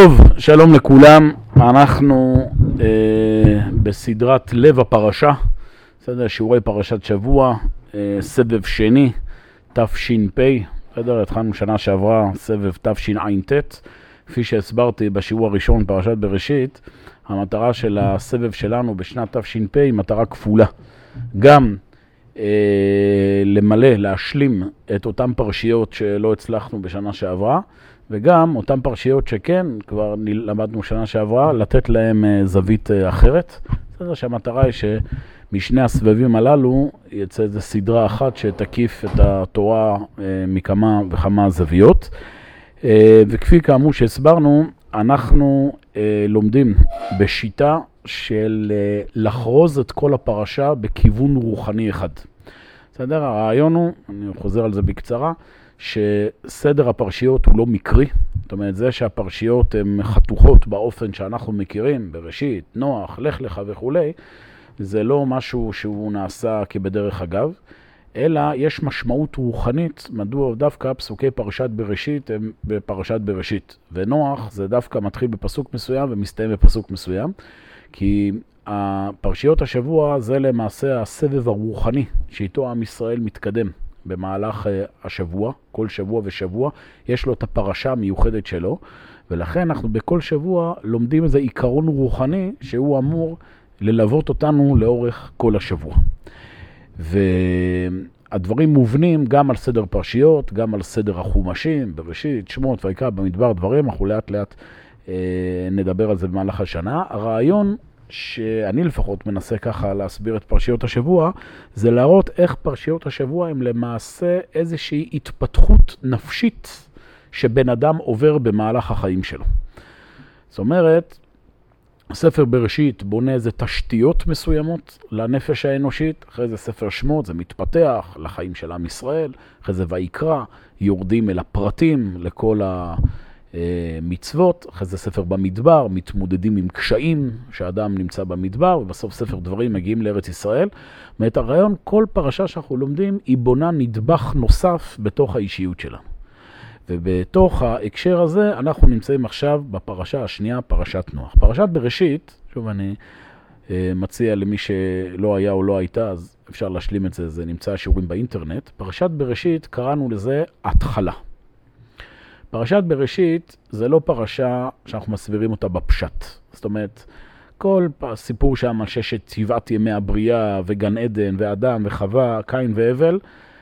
טוב, שלום לכולם. אנחנו בסדרת לב הפרשה, בסדר, שיעורי פרשת שבוע, סבב שני, תש"פ, בסדר, התחלנו שנה שעברה, סבב תשע"ט. כפי שהסברתי בשיעור הראשון, פרשת בראשית, המטרה של הסבב שלנו בשנת תש"פ היא מטרה כפולה. גם למלא, להשלים את אותן פרשיות שלא הצלחנו בשנה שעברה, וגם אותן פרשיות שכן, כבר למדנו שנה שעברה, לתת להם זווית אחרת. בסדר, שהמטרה היא שמשני הסבבים הללו יצא איזו סדרה אחת שתקיף את התורה מכמה וכמה זוויות. וכפי כאמור שהסברנו, אנחנו לומדים בשיטה של לחרוז את כל הפרשה בכיוון רוחני אחד. בסדר, הרעיון הוא, אני חוזר על זה בקצרה, שסדר הפרשיות הוא לא מקרי. זאת אומרת, זה שהפרשיות הן חתוכות באופן שאנחנו מכירים, בראשית, נוח, לך לך וכו', זה לא משהו שהוא נעשה כבדרך אגב, אלא יש משמעות רוחנית, מדוע דווקא פסוקי פרשת בראשית הם בפרשת בראשית. ונוח זה דווקא מתחיל בפסוק מסוים ומסתיים בפסוק מסוים, כי הפרשיות השבוע זה למעשה הסבב הרוחני שאיתו עם ישראל מתקדם במהלך השבוע, כל שבוע ושבוע יש לו את הפרשה המיוחדת שלו, ולכן אנחנו בכל שבוע לומדים איזה עיקרון רוחני שהוא אמור ללוות אותנו לאורך כל השבוע. והדברים מובנים גם על סדר פרשיות, גם על סדר החומשים, בראשית, שמות, ויקרא, במדבר, דברים, אנחנו לאט לאט נדבר על זה במהלך השנה. הרעיון שאני לפחות מנסה ככה להסביר את פרשיות השבוע, זה להראות איך פרשיות השבוע הם למעשה איזושהי התפתחות נפשית שבן אדם עובר במהלך החיים שלו. זאת אומרת, ספר בראשית בונה איזה תשתיות מסוימות לנפש האנושית, אחרי זה ספר שמות, זה מתפתח לחיים של עם ישראל, אחרי זה ויקרא, יורדים אל הפרטים, לכל המצוות, אחרי זה ספר במדבר, מתמודדים עם קשיים שהאדם נמצא במדבר, ובסוף ספר דברים מגיעים לארץ ישראל. ואת הרעיון, כל פרשה שאנחנו לומדים היא בונה נדבך נוסף בתוך האישיות שלנו. ובתוך ההקשר הזה אנחנו נמצאים עכשיו בפרשה השנייה, פרשת נוח. פרשת בראשית, שוב אני מציע למי שלא היה או לא הייתה, אז אפשר להשלים את זה, זה נמצא שיעורים באינטרנט. פרשת בראשית קראנו לזה התחלה. פרשת בראשית זה לא פרשה שאנחנו מסבירים אותה בפשט. זאת אומרת, כל סיפור שם על ששת שבעת ימי הבריאה וגן עדן ואדם וחווה, קין והבל,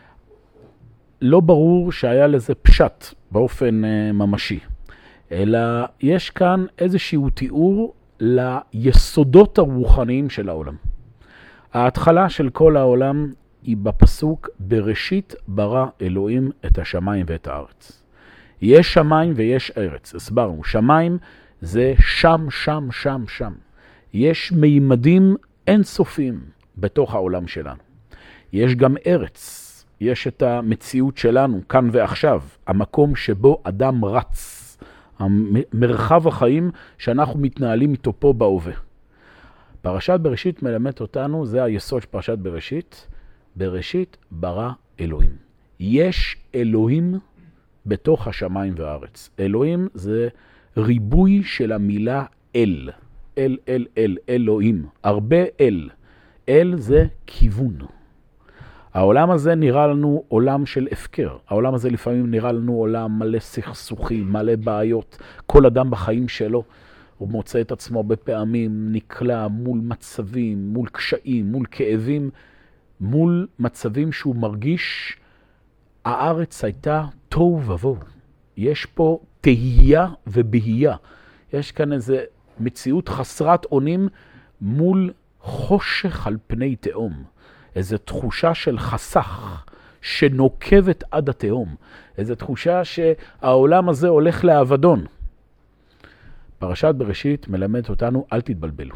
לא ברור שהיה לזה פשט באופן ממשי, אלא יש כאן איזשהו תיאור ליסודות הרוחניים של העולם. ההתחלה של כל העולם היא בפסוק, בראשית ברא אלוהים את השמיים ואת הארץ. יש שמיים ויש ארץ, הסברנו, שמיים זה שם, שם, שם, שם. יש מימדים אינסופיים בתוך העולם שלנו. יש גם ארץ. יש את המציאות שלנו, כאן ועכשיו, המקום שבו אדם רץ, מרחב החיים שאנחנו מתנהלים איתו פה בהווה. פרשת בראשית מלמד אותנו, זה היסוד של פרשת בראשית, בראשית ברא אלוהים. יש אלוהים בתוך השמיים והארץ. אלוהים זה ריבוי של המילה אל. אל, אל, אל, אלוהים. הרבה אל. אל זה כיוון. העולם הזה נראה לנו עולם של הפקר. העולם הזה לפעמים נראה לנו עולם מלא סכסוכים, מלא בעיות. כל אדם בחיים שלו הוא מוצא את עצמו בפעמים נקלע מול מצבים, מול קשיים, מול כאבים, מול מצבים שהוא מרגיש הארץ הייתה תוהו ובוהו. יש פה תהייה ובהייה. יש כאן איזו מציאות חסרת אונים מול חושך על פני תהום. איזו תחושה של חסך שנוקבת עד התהום. איזו תחושה שהעולם הזה הולך לאבדון. פרשת בראשית מלמד אותנו, אל תתבלבלו.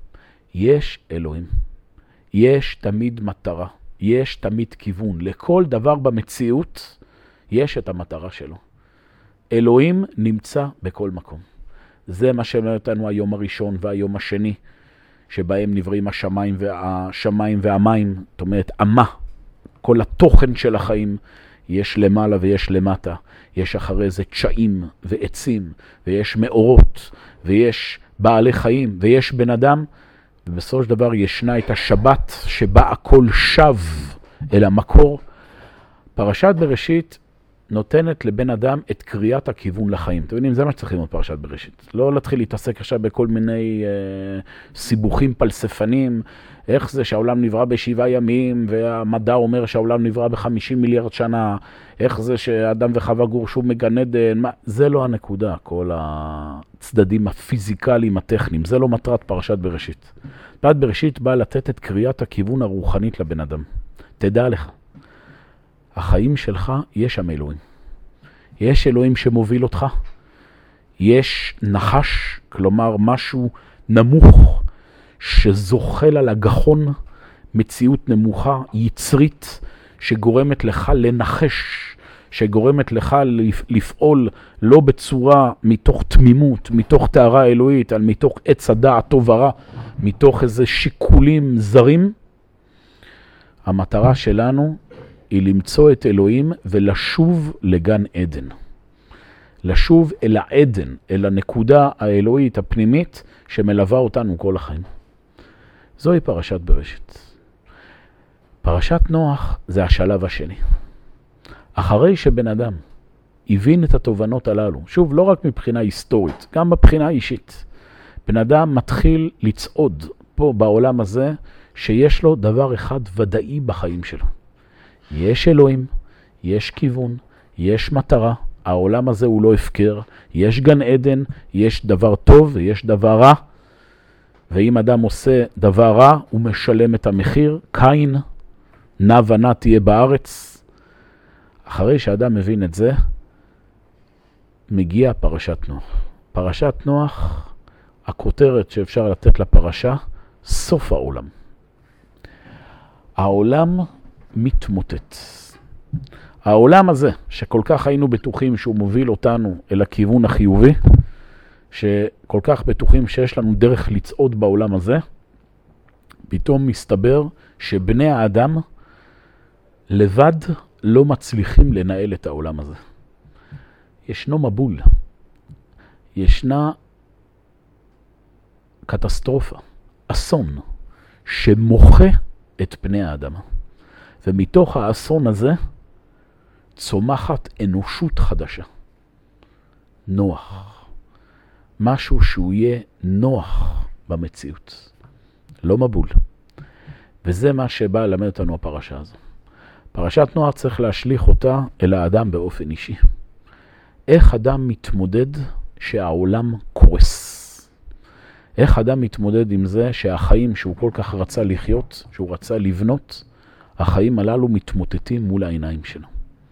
יש אלוהים. יש תמיד מטרה. יש תמיד כיוון. לכל דבר במציאות יש את המטרה שלו. אלוהים נמצא בכל מקום. זה מה שמלמד אותנו היום הראשון והיום השני. שבהם נבראים השמיים והמים, זאת אומרת, אמה, כל התוכן של החיים, יש למעלה ויש למטה, יש אחרי זה תשעים ועצים, ויש מאורות, ויש בעלי חיים, ויש בן אדם, ובסופו של דבר ישנה את השבת שבה הכל שב אל המקור. פרשת בראשית נותנת לבן אדם את קריאת הכיוון לחיים. אתם יודעים, זה מה שצריכים עוד פרשת בראשית. לא להתחיל להתעסק עכשיו בכל מיני סיבוכים פלספנים, איך זה שהעולם נברא ב7 ימים, והמדע אומר שהעולם נברא ב50 מיליארד שנה, איך זה שאדם וחווה גורשו מגן עדן, זה לא הנקודה, כל הצדדים הפיזיקליים, הטכניים, זה לא מטרת פרשת בראשית. פרשת בראשית באה לתת את קריאת הכיוון הרוחנית לבן אדם. תדע לך, החיים שלך יש שם אלוהים. יש אלוהים שמוביל אותך. יש נחש, כלומר משהו נמוך שזוחל על הגחון, מציאות נמוכה, יצרית, שגורמת לך לנחש, שגורמת לך לפעול לא בצורה מתוך תמימות, מתוך תארה אלוהית, על מתוך עץ הדעת טוב ורע, מתוך איזה שיקולים זרים. המטרה שלנו היא למצוא את אלוהים ולשוב לגן עדן. לשוב אל העדן, אל הנקודה האלוהית הפנימית שמלווה אותנו כל החיים. זוהי פרשת בראשית. פרשת נוח זה השלב השני. אחרי שבן אדם הבין את התובנות הללו, שוב, לא רק מבחינה היסטורית, גם מבחינה אישית, בן אדם מתחיל לצעוד פה בעולם הזה שיש לו דבר אחד ודאי בחיים שלו. יש אלוהים, יש כיוון, יש מטרה, העולם הזה הוא לא הפקר, יש גן עדן, יש דבר טוב ויש דבר רע, ואם אדם עושה דבר רע, הוא משלם את המחיר, קין, נע ונע תהיה בארץ. אחרי שאדם מבין את זה, מגיע פרשת נוח. פרשת נוח, הכותרת שאפשר לתת לפרשה, סוף העולם. העולם מתמוטט. העולם הזה, שכל כך היינו בטוחים שהוא מוביל אותנו אל הכיוון החיובי, שכל כך בטוחים שיש לנו דרך לצעוד בעולם הזה, פתאום מסתבר שבני האדם לבד לא מצליחים לנהל את העולם הזה. ישנו מבול, ישנה קטסטרופה, אסון, שמוחה את פני האדם. ומתוך האסון הזה צומחת אנושות חדשה. נוח. משהו שהוא יהיה נוח במציאות. לא מבול. וזה מה שבא ללמד אותנו הפרשה הזו. פרשת נוח צריך להשליך אותה אל האדם באופן אישי. איך אדם מתמודד שהעולם קורס? איך אדם מתמודד עם זה שהחיים שהוא כל כך רצה לחיות, שהוא רצה לבנות, החיים הללו מתמוטטים מול העיניים שלו.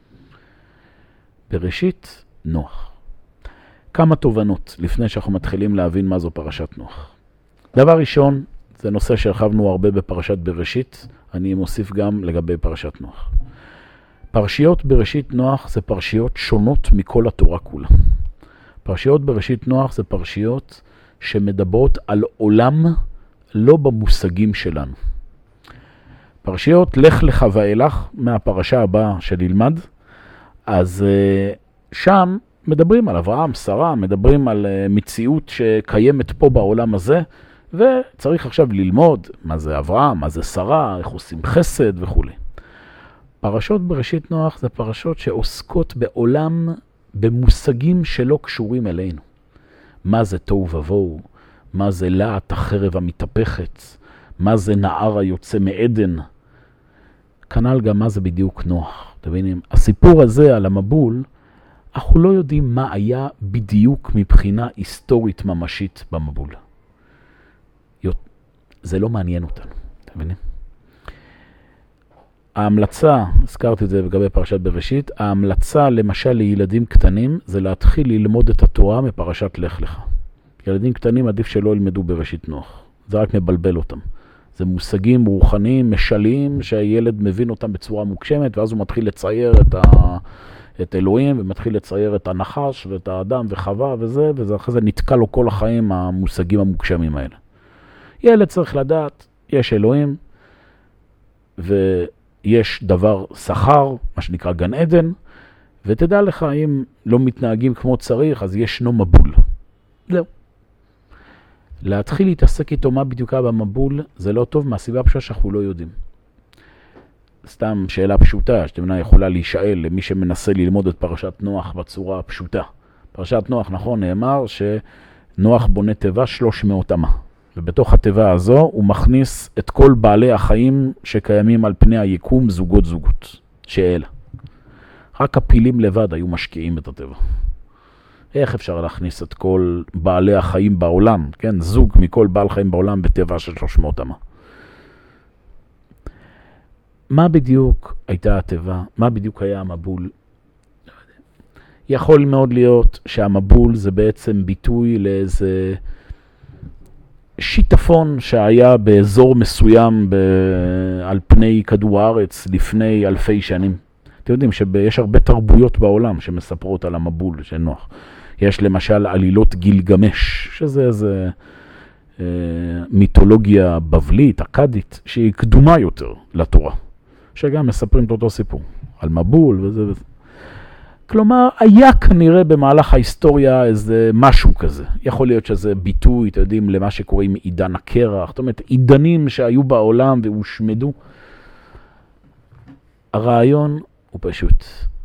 בראשית נוח. כמה תובנות לפני שאנחנו מתחילים להבין מה זו פרשת נוח. דבר ראשון, זה נושא שהרחבנו הרבה בפרשת בראשית, אני מוסיף גם לגבי פרשת נוח. פרשיות בראשית נוח זה פרשיות שונות מכל התורה כולה. פרשיות בראשית נוח זה פרשיות שמדברות על עולם לא במושגים שלנו. פרשיות לך לך ואילך מהפרשה הבאה שנלמד, אז שם מדברים על אברהם, שרה, מדברים על מציאות שקיימת פה בעולם הזה, וצריך עכשיו ללמוד מה זה אברהם, מה זה שרה, איך עושים חסד וכו'. פרשות בראשית נוח זה פרשות שעוסקות בעולם במושגים שלא קשורים אלינו. מה זה תוהו ובוהו, מה זה להט החרב המתהפכת, מה זה נער היוצא מעדן. כנ"ל גם מה זה בדיוק נוח. אתם מבינים? הסיפור הזה על המבול, אנחנו לא יודעים מה היה בדיוק מבחינה היסטורית ממשית במבול. זה לא מעניין אותנו. אתם מבינים? ההמלצה, הזכרתי את זה לגבי פרשת בראשית, ההמלצה למשל לילדים קטנים זה להתחיל ללמוד את התורה מפרשת לך לך. ילדים קטנים עדיף שלא ילמדו בראשית נוח. זה רק מבלבל אותם. זה מושגים רוחניים, משליים, שהילד מבין אותם בצורה מוגשמת, ואז הוא מתחיל לצייר את אלוהים, ומתחיל לצייר את הנחש ואת האדם וחווה וזה אחרי זה נתקע לו כל החיים המושגים המוגשמים האלה. ילד צריך לדעת, יש אלוהים, יש דבר שכר, מה שנקרא גן עדן, ותדע לך, אם לא מתנהגים כמו צריך, אז ישנו מבול. זהו. להתחיל להתעסק איתו מה בדיוק היה במבול, זה לא טוב מהסיבה הפשוטה שאנחנו לא יודעים. סתם שאלה פשוטה, שתמנה יכולה להישאל למי שמנסה ללמוד את פרשת נוח בצורה הפשוטה. פרשת נוח, נכון, נאמר שנוח בונה תיבה 300 אמה. ובתוך התיבה הזו הוא מכניס את כל בעלי החיים שקיימים על פני היקום, זוגות. שאלה. רק הפילים לבד היו משקיעים את התיבה. איך אפשר להכניס את כל בעלי החיים בעולם, כן? זוג מכל בעל חיים בעולם בתיבה של 300 אמה. מה בדיוק הייתה התיבה? מה בדיוק היה המבול? יכול מאוד להיות שהמבול זה בעצם ביטוי לאיזה שיטפון שהיה באזור מסוים על פני כדור הארץ לפני אלפי שנים. אתם יודעים שיש הרבה תרבויות בעולם שמספרות על המבול של נוח. יש למשל עלילות גילגמש, שזה איזה מיתולוגיה בבלית, אקדית, שהיא קדומה יותר לתורה. שגם מספרים את אותו סיפור, על מבול וזה וזה. כלומר, היה כנראה במהלך ההיסטוריה איזה משהו כזה. יכול להיות שזה ביטוי, אתם יודעים, למה שקורה עם עידן הקרח. זאת אומרת, עידנים שהיו בעולם והושמדו. הרעיון הוא פשוט.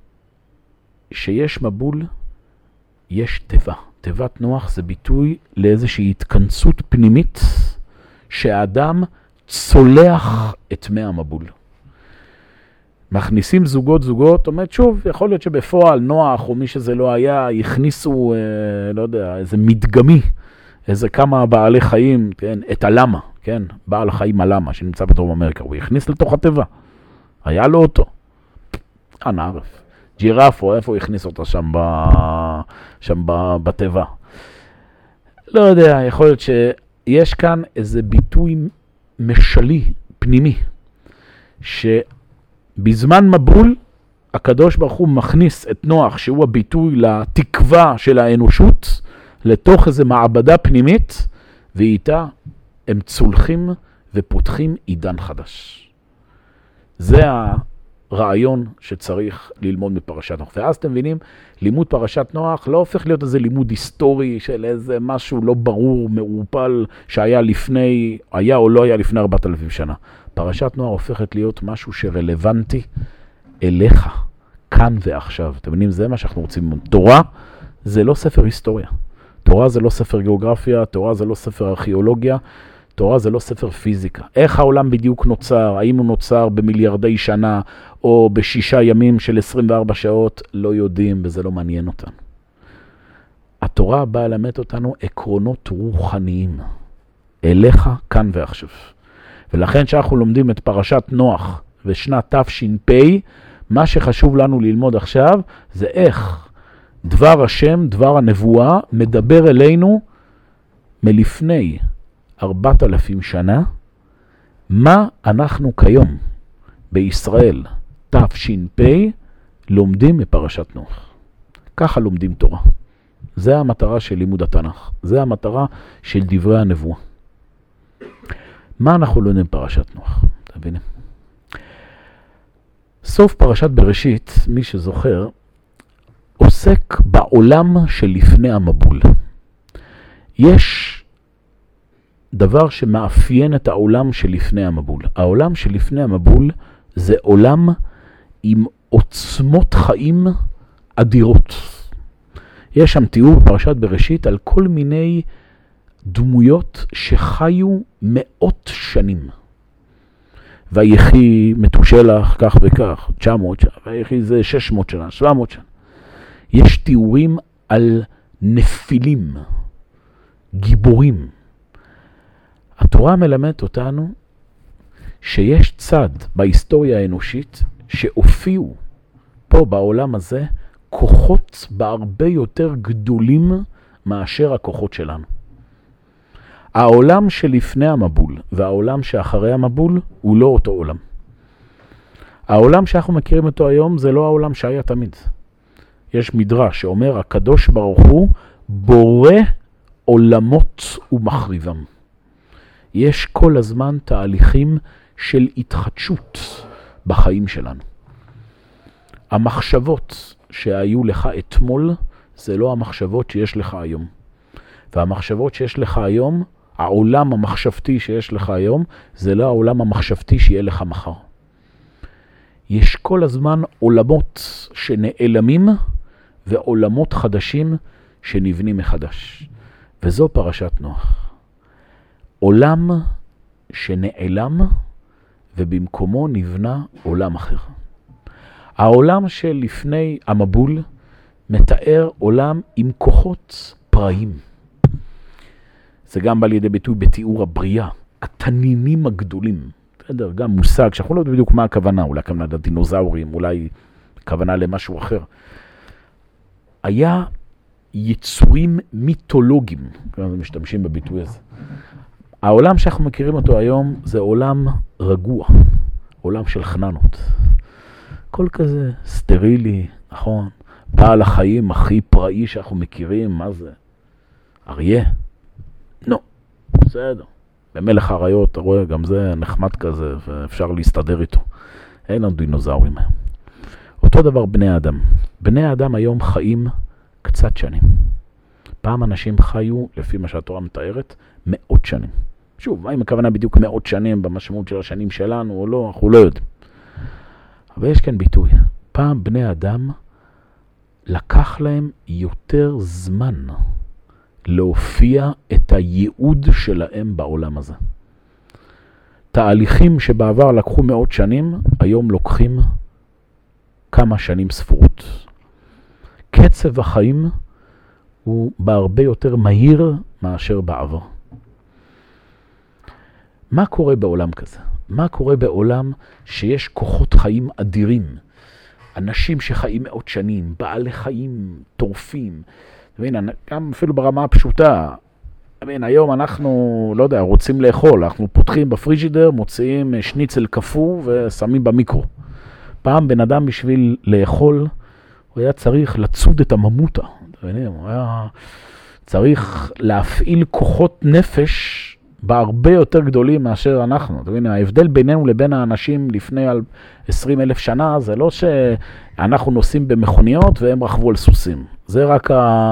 שיש מבול, יש תיבה. תיבת נוח זה ביטוי לאיזושהי התכנסות פנימית שהאדם צולח את מי המבול. מכניסים זוגות, זאת אומרת, שוב, יכול להיות שבפועל נוח או מי שזה לא היה, יכניסו, לא יודע, איזה מדגמי, איזה כמה בעלי חיים, כן, את הלמה, כן, בעל החיים הלמה שנמצא בדרום אמריקה, הוא יכניס לתוך התיבה, היה לו אותו, נערף, ג'ירפו, איפה הוא הכניס אותו שם בתיבה? לא יודע, יכול להיות שיש כאן איזה ביטוי משלי, פנימי, בזמן מבול, הקדוש ברוך הוא מכניס את נוח, שהוא הביטוי לתקווה של האנושות, לתוך איזו מעבדה פנימית, ואיתה הם צולחים ופותחים עידן חדש. זה הרעיון שצריך ללמוד מפרשת נוח. ואז אתם מבינים, לימוד פרשת נוח לא הופך להיות איזה לימוד היסטורי של איזה משהו לא ברור, מעורפל, שהיה לפני, היה או לא היה לפני 4,000 שנה. פרשת נוח הופכת להיות משהו שרלוונטי אליך, כאן ועכשיו. אתם מבינים, זה מה שאנחנו רוצים. תורה זה לא ספר היסטוריה. תורה זה לא ספר גיאוגרפיה, תורה זה לא ספר ארכיאולוגיה, תורה זה לא ספר פיזיקה. איך העולם בדיוק נוצר? האם הוא נוצר במיליארדי שנה או ב6 ימים של 24 שעות? לא יודעים וזה לא מעניין אותנו. התורה באה ללמד אותנו עקרונות רוחניים. אליך, כאן ועכשיו. ולכן שאנחנו לומדים את פרשת נוח ושנת תש"פ, מה שחשוב לנו ללמוד עכשיו זה איך דבר השם, דבר הנבואה, מדבר אלינו מלפני 4,000 שנה, מה אנחנו כיום בישראל תש"פ לומדים מפרשת נוח. ככה לומדים תורה. זה המטרה של לימוד התנ"ך. זה המטרה של דברי הנבואה. מה אנחנו לומדים פרשת נוח? תבינים. סוף פרשת בראשית, מי שזוכר, עוסק בעולם שלפני המבול. יש דבר שמאפיין את העולם שלפני המבול. העולם שלפני המבול זה עולם עם עוצמות חיים אדירות. יש שם תיאור בפרשת בראשית על כל מיני דמויות שחיו מאות שנים. ויחי מתושלח כך וכך, 900 שנה, ויחי זה 600 שנה, 700 שנה. יש תיאורים על נפילים, גיבורים. התורה מלמדת אותנו שיש צד בהיסטוריה האנושית שהופיעו פה בעולם הזה כוחות בהרבה יותר גדולים מאשר הכוחות שלנו. העולם שלפני המבול והעולם שאחרי המבול הוא לא אותו עולם. העולם שאנחנו מכירים אותו היום זה לא העולם שהיה תמיד. יש מדרש שאומר הקדוש ברוך הוא בורא עולמות ומחריבם. יש כל הזמן תהליכים של התחדשות בחיים שלנו. המחשבות שהיו לך אתמול, זה לא המחשבות שיש לך היום. והמחשבות שיש לך היום, העולם המחשבתי שיש לך היום, זה לא העולם המחשבתי שיהיה לך מחר. יש כל הזמן עולמות שנעלמים, ועולמות חדשים שנבנים מחדש. וזו פרשת נוח. עולם שנעלם, ובמקומו נבנה עולם אחר. העולם שלפני המבול מתאר עולם עם כוחות פראיים. זה גם בא לידי ביטוי בתיאור הבריאה, התנינים הגדולים. בסדר, גם מושג, שאנחנו לא יודעים בדיוק מה הכוונה, אולי הכוונה לדינוזאורים, אולי הכוונה למשהו אחר. היה יצורים מיתולוגיים, כלומר, משתמשים בביטוי הזה. העולם שאנחנו מכירים אותו היום זה עולם רגוע, עולם של חננות. כל כזה סטרילי, נכון? בעל החיים הכי פראי שאנחנו מכירים, מה זה? אריה? לא, בסדר. במלך האריות, אתה רואה, גם זה נחמד כזה, ואפשר להסתדר איתו. אין לנו דינוזאורים היום. אותו דבר בני האדם. בני האדם היום חיים קצת שנים. פעם אנשים חיו, לפי מה שהתורה מתארת, 100 שנים. שוב, האם הכוונה בדיוק 100 שנים במשמעות של השנים שלנו או לא, אנחנו לא יודעים. אבל יש כאן ביטוי. פעם בני אדם לקח להם יותר זמן להופיע את הייעוד שלהם בעולם הזה. תהליכים שבעבר לקחו 100 שנים, היום לוקחים כמה שנים ספורות. קצב החיים הוא בהרבה יותר מהיר מאשר בעבר. מה קורה בעולם כזה? מה קורה בעולם שיש כוחות חיים אדירים? אנשים שחיים 100 שנים, בעלי חיים טורפים. גם אפילו ברמה הפשוטה. היום אנחנו, לא יודע, רוצים לאכול. אנחנו פותחים בפריג'ידר, מוציאים שניצל קפוא ושמים במיקרו. פעם בן אדם בשביל לאכול, הוא היה צריך לצוד את הממותה. הוא היה צריך להפעיל כוחות נפש בהרבה יותר גדולים מאשר אנחנו. ההבדל בינינו לבין האנשים לפני 20,000 שנה, זה לא שאנחנו נוסעים במכוניות והם רכבו על סוסים. זה רק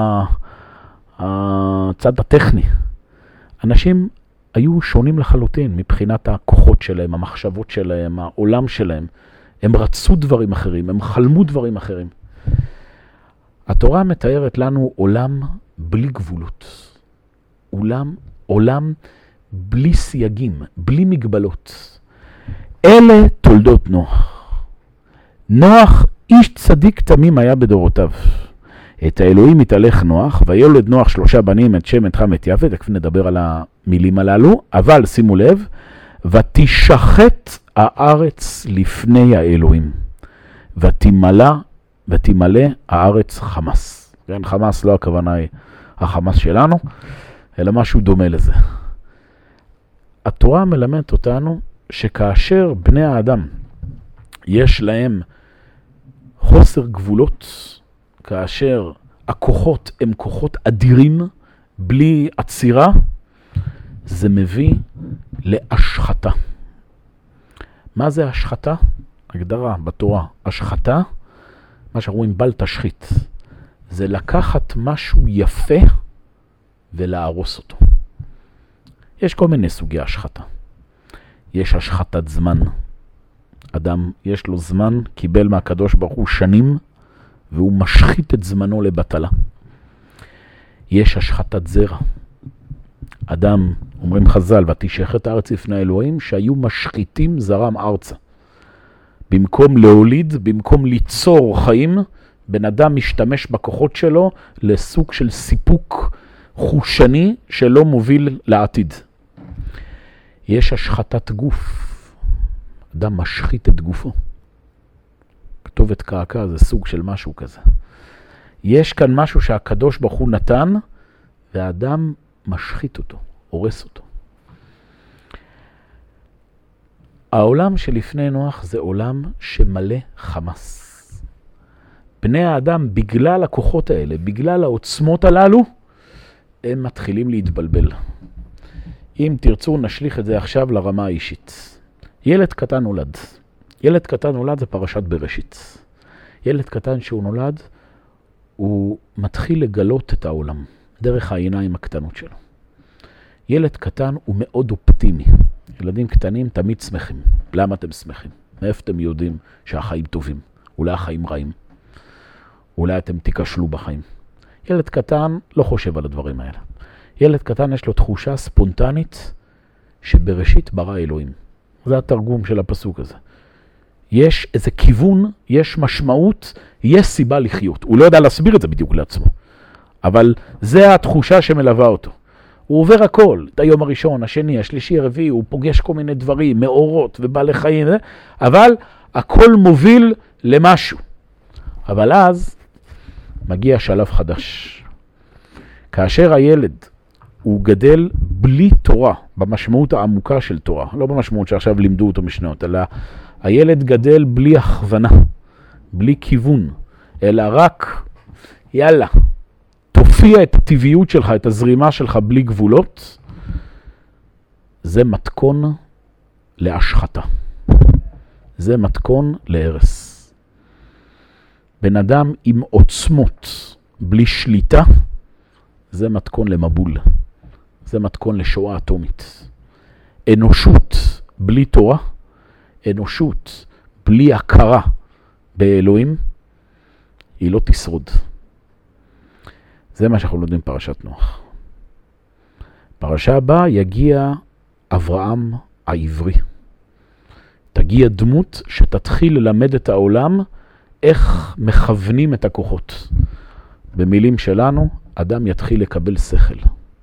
הצד הטכני. אנשים היו שונים לחלוטין מבחינת הכוחות שלהם, המחשבות שלהם, העולם שלהם. הם רצו דברים אחרים, הם חלמו דברים אחרים. התורה מתארת לנו עולם בלי גבולות. עולם בלי סייגים, בלי מגבלות. אלה תולדות נוח. נוח איש צדיק תמים היה בדורותיו. את האלוהים התהלך נוח, וילד נוח 3 בנים, את שם, את חם, את יפת, תכף נדבר על המילים הללו, אבל שימו לב, ותשחט הארץ לפני האלוהים, ותמלא הארץ חמס. כן, חמס לא הכוונה היא החמס שלנו, אלא משהו דומה לזה. התורה מלמדת אותנו שכאשר בני האדם יש להם חוסר גבולות, כאשר הכוחות הם כוחות אדירים בלי עצירה, זה מביא להשחתה. מה זה השחתה? הגדרה בתורה, השחתה, מה שאנחנו רואים בל תשחית, זה לקחת משהו יפה ולהרוס אותו. יש כל מיני סוגי השחתה. יש השחתת זמן. אדם יש לו זמן, קיבל מהקדוש ברוך הוא שנים, והוא משחית את זמנו לבטלה. יש השחתת זרע. אדם, אומרים חז"ל, ותשחט הארץ לפני האלוהים, שהיו משחיתים זרם ארצה. במקום להוליד, במקום ליצור חיים, בן אדם משתמש בכוחות שלו לסוג של סיפוק חושני שלא מוביל לעתיד. יש השחתת גוף. אדם משחית את גופו. כתובת קעקע זה סוג של משהו כזה. יש כאן משהו שהקדוש ברוך הוא נתן, והאדם משחית אותו, הורס אותו. העולם שלפני נוח זה עולם שמלא חמס. בני האדם, בגלל הכוחות האלה, בגלל העוצמות הללו, הם מתחילים להתבלבל. אם תרצו, נשליך את זה עכשיו לרמה האישית. ילד קטן נולד. ילד קטן נולד זה פרשת בראשית. ילד קטן שהוא נולד, הוא מתחיל לגלות את העולם, דרך העיניים הקטנות שלו. ילד קטן הוא מאוד אופטימי. ילדים קטנים תמיד שמחים. למה אתם שמחים? מאיפה אתם יודעים שהחיים טובים? אולי החיים רעים? אולי אתם תיכשלו בחיים? ילד קטן לא חושב על הדברים האלה. ילד קטן יש לו תחושה ספונטנית שבראשית ברא אלוהים. זה התרגום של הפסוק הזה. יש איזה כיוון, יש משמעות, יש סיבה לחיות. הוא לא יודע להסביר את זה בדיוק לעצמו. אבל זה התחושה שמלווה אותו. הוא עובר הכל, את היום הראשון, השני, השלישי, הרביעי, הוא פוגש כל מיני דברים, מאורות ובעלי חיים, אבל הכל מוביל למשהו. אבל אז מגיע שלב חדש. כאשר הילד הוא גדל בלי תורה, במשמעות העמוקה של תורה, לא במשמעות שעכשיו לימדו אותו משנות, אלא הילד גדל בלי הכוונה, בלי כיוון, אלא רק, יאללה, תופיע את הטבעיות שלך, את הזרימה שלך בלי גבולות, זה מתכון להשחתה. זה מתכון להרס. בן אדם עם עוצמות, בלי שליטה, זה מתכון למבול. זה מתכון לשואה אטומית. אנושות בלי תורה, אנושות בלי הכרה באלוהים, היא לא תשרוד. זה מה שאנחנו לומדים פרשת נוח. פרשה הבאה יגיע אברהם העברי. תגיע דמות שתתחיל ללמד את העולם איך מכוונים את הכוחות. במילים שלנו, אדם יתחיל לקבל שכל.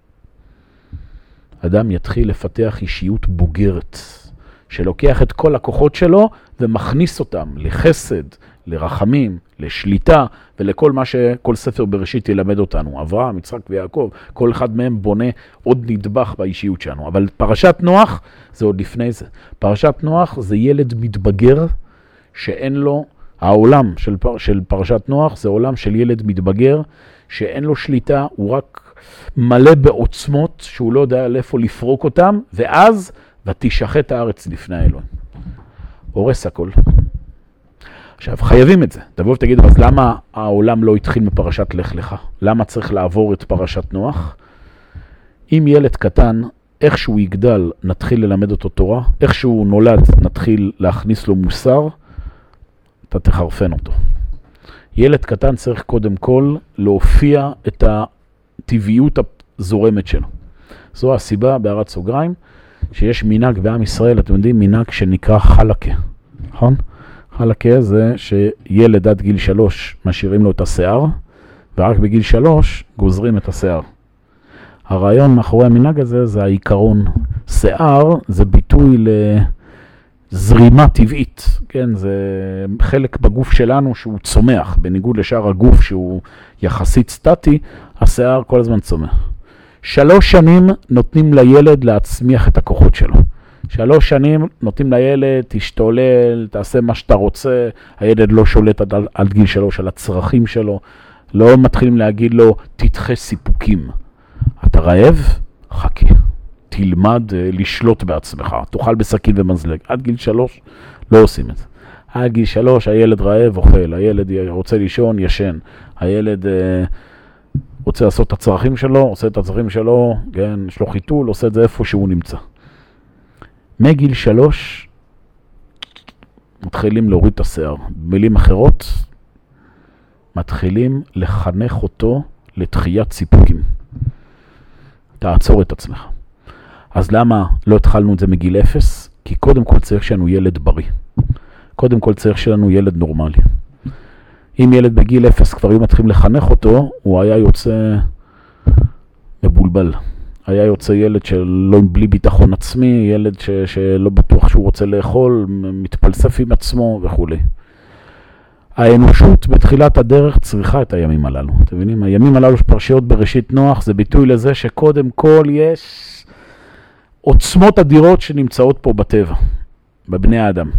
אדם יתחיל לפתח אישיות בוגרת, שלוקח את כל הכוחות שלו ומכניס אותם לחסד, לרחמים, לשליטה ולכל מה שכל ספר בראשית ילמד אותנו. אברהם, יצחק ויעקב, כל אחד מהם בונה עוד נדבך באישיות שלנו. אבל פרשת נוח זה עוד לפני זה. פרשת נוח זה ילד מתבגר שאין לו, העולם של פרשת נוח זה עולם של ילד מתבגר שאין לו שליטה, הוא רק מלא בעוצמות שהוא לא יודע לאיפה לפרוק אותם, ואז ותשחט הארץ לפני האלוהים. הורס הכל. עכשיו, חייבים את זה. תבואו ותגידו, אז למה העולם לא התחיל מפרשת לך לך? למה צריך לעבור את פרשת נוח? אם ילד קטן, איך שהוא יגדל, נתחיל ללמד אותו תורה, איך שהוא נולד, נתחיל להכניס לו מוסר, אתה תחרפן אותו. ילד קטן צריך קודם כל להופיע את הטבעיות הזורמת שלו. זו הסיבה בהערת סוגריים, שיש מנהג בעם ישראל, אתם יודעים, מנהג שנקרא חלקה, נכון? חלקה זה שילד עד גיל 3 משאירים לו את השיער, ורק בגיל 3 גוזרים את השיער. הרעיון מאחורי המנהג הזה זה העיקרון. שיער זה ביטוי לזרימה טבעית, כן? זה חלק בגוף שלנו שהוא צומח, בניגוד לשאר הגוף שהוא יחסית סטטי, השיער כל הזמן צומח. 3 שנים נותנים לילד להצמיח את הכוחות שלו. 3 שנים נותנים לילד, תשתולל, תעשה מה שאתה רוצה, הילד לא שולט עד גיל 3 על הצרכים שלו, לא מתחילים להגיד לו, תדחה סיפוקים. אתה רעב? חכה. תלמד לשלוט בעצמך, תאכל בסכין ומזלג. עד גיל 3 לא עושים את זה. עד גיל 3 הילד רעב, אוכל, הילד רוצה לישון, ישן, הילד רוצה לעשות את הצרכים שלו, עושה את הצרכים שלו, כן, יש לו חיתול, עושה את זה איפה שהוא נמצא. מגיל 3 מתחילים להוריד את השיער. במילים אחרות, מתחילים לחנך אותו לתחיית סיפוקים. תעצור את עצמך. אז למה לא התחלנו את זה מגיל 0? כי קודם כל צריך שלנו ילד בריא. קודם כל צריך שלנו ילד נורמלי. אם ילד בגיל 0 כבר היו מתחילים לחנך אותו, הוא היה יוצא מבולבל. היה יוצא ילד שלא בלי ביטחון עצמי, ילד שלא בטוח שהוא רוצה לאכול, מתפלסף עם עצמו וכו'. האנושות בתחילת הדרך צריכה את הימים הללו. אתם מבינים? הימים הללו שפרשיות בראשית נוח זה ביטוי לזה שקודם כל יש עוצמות אדירות שנמצאות פה בטבע, בבני האדם.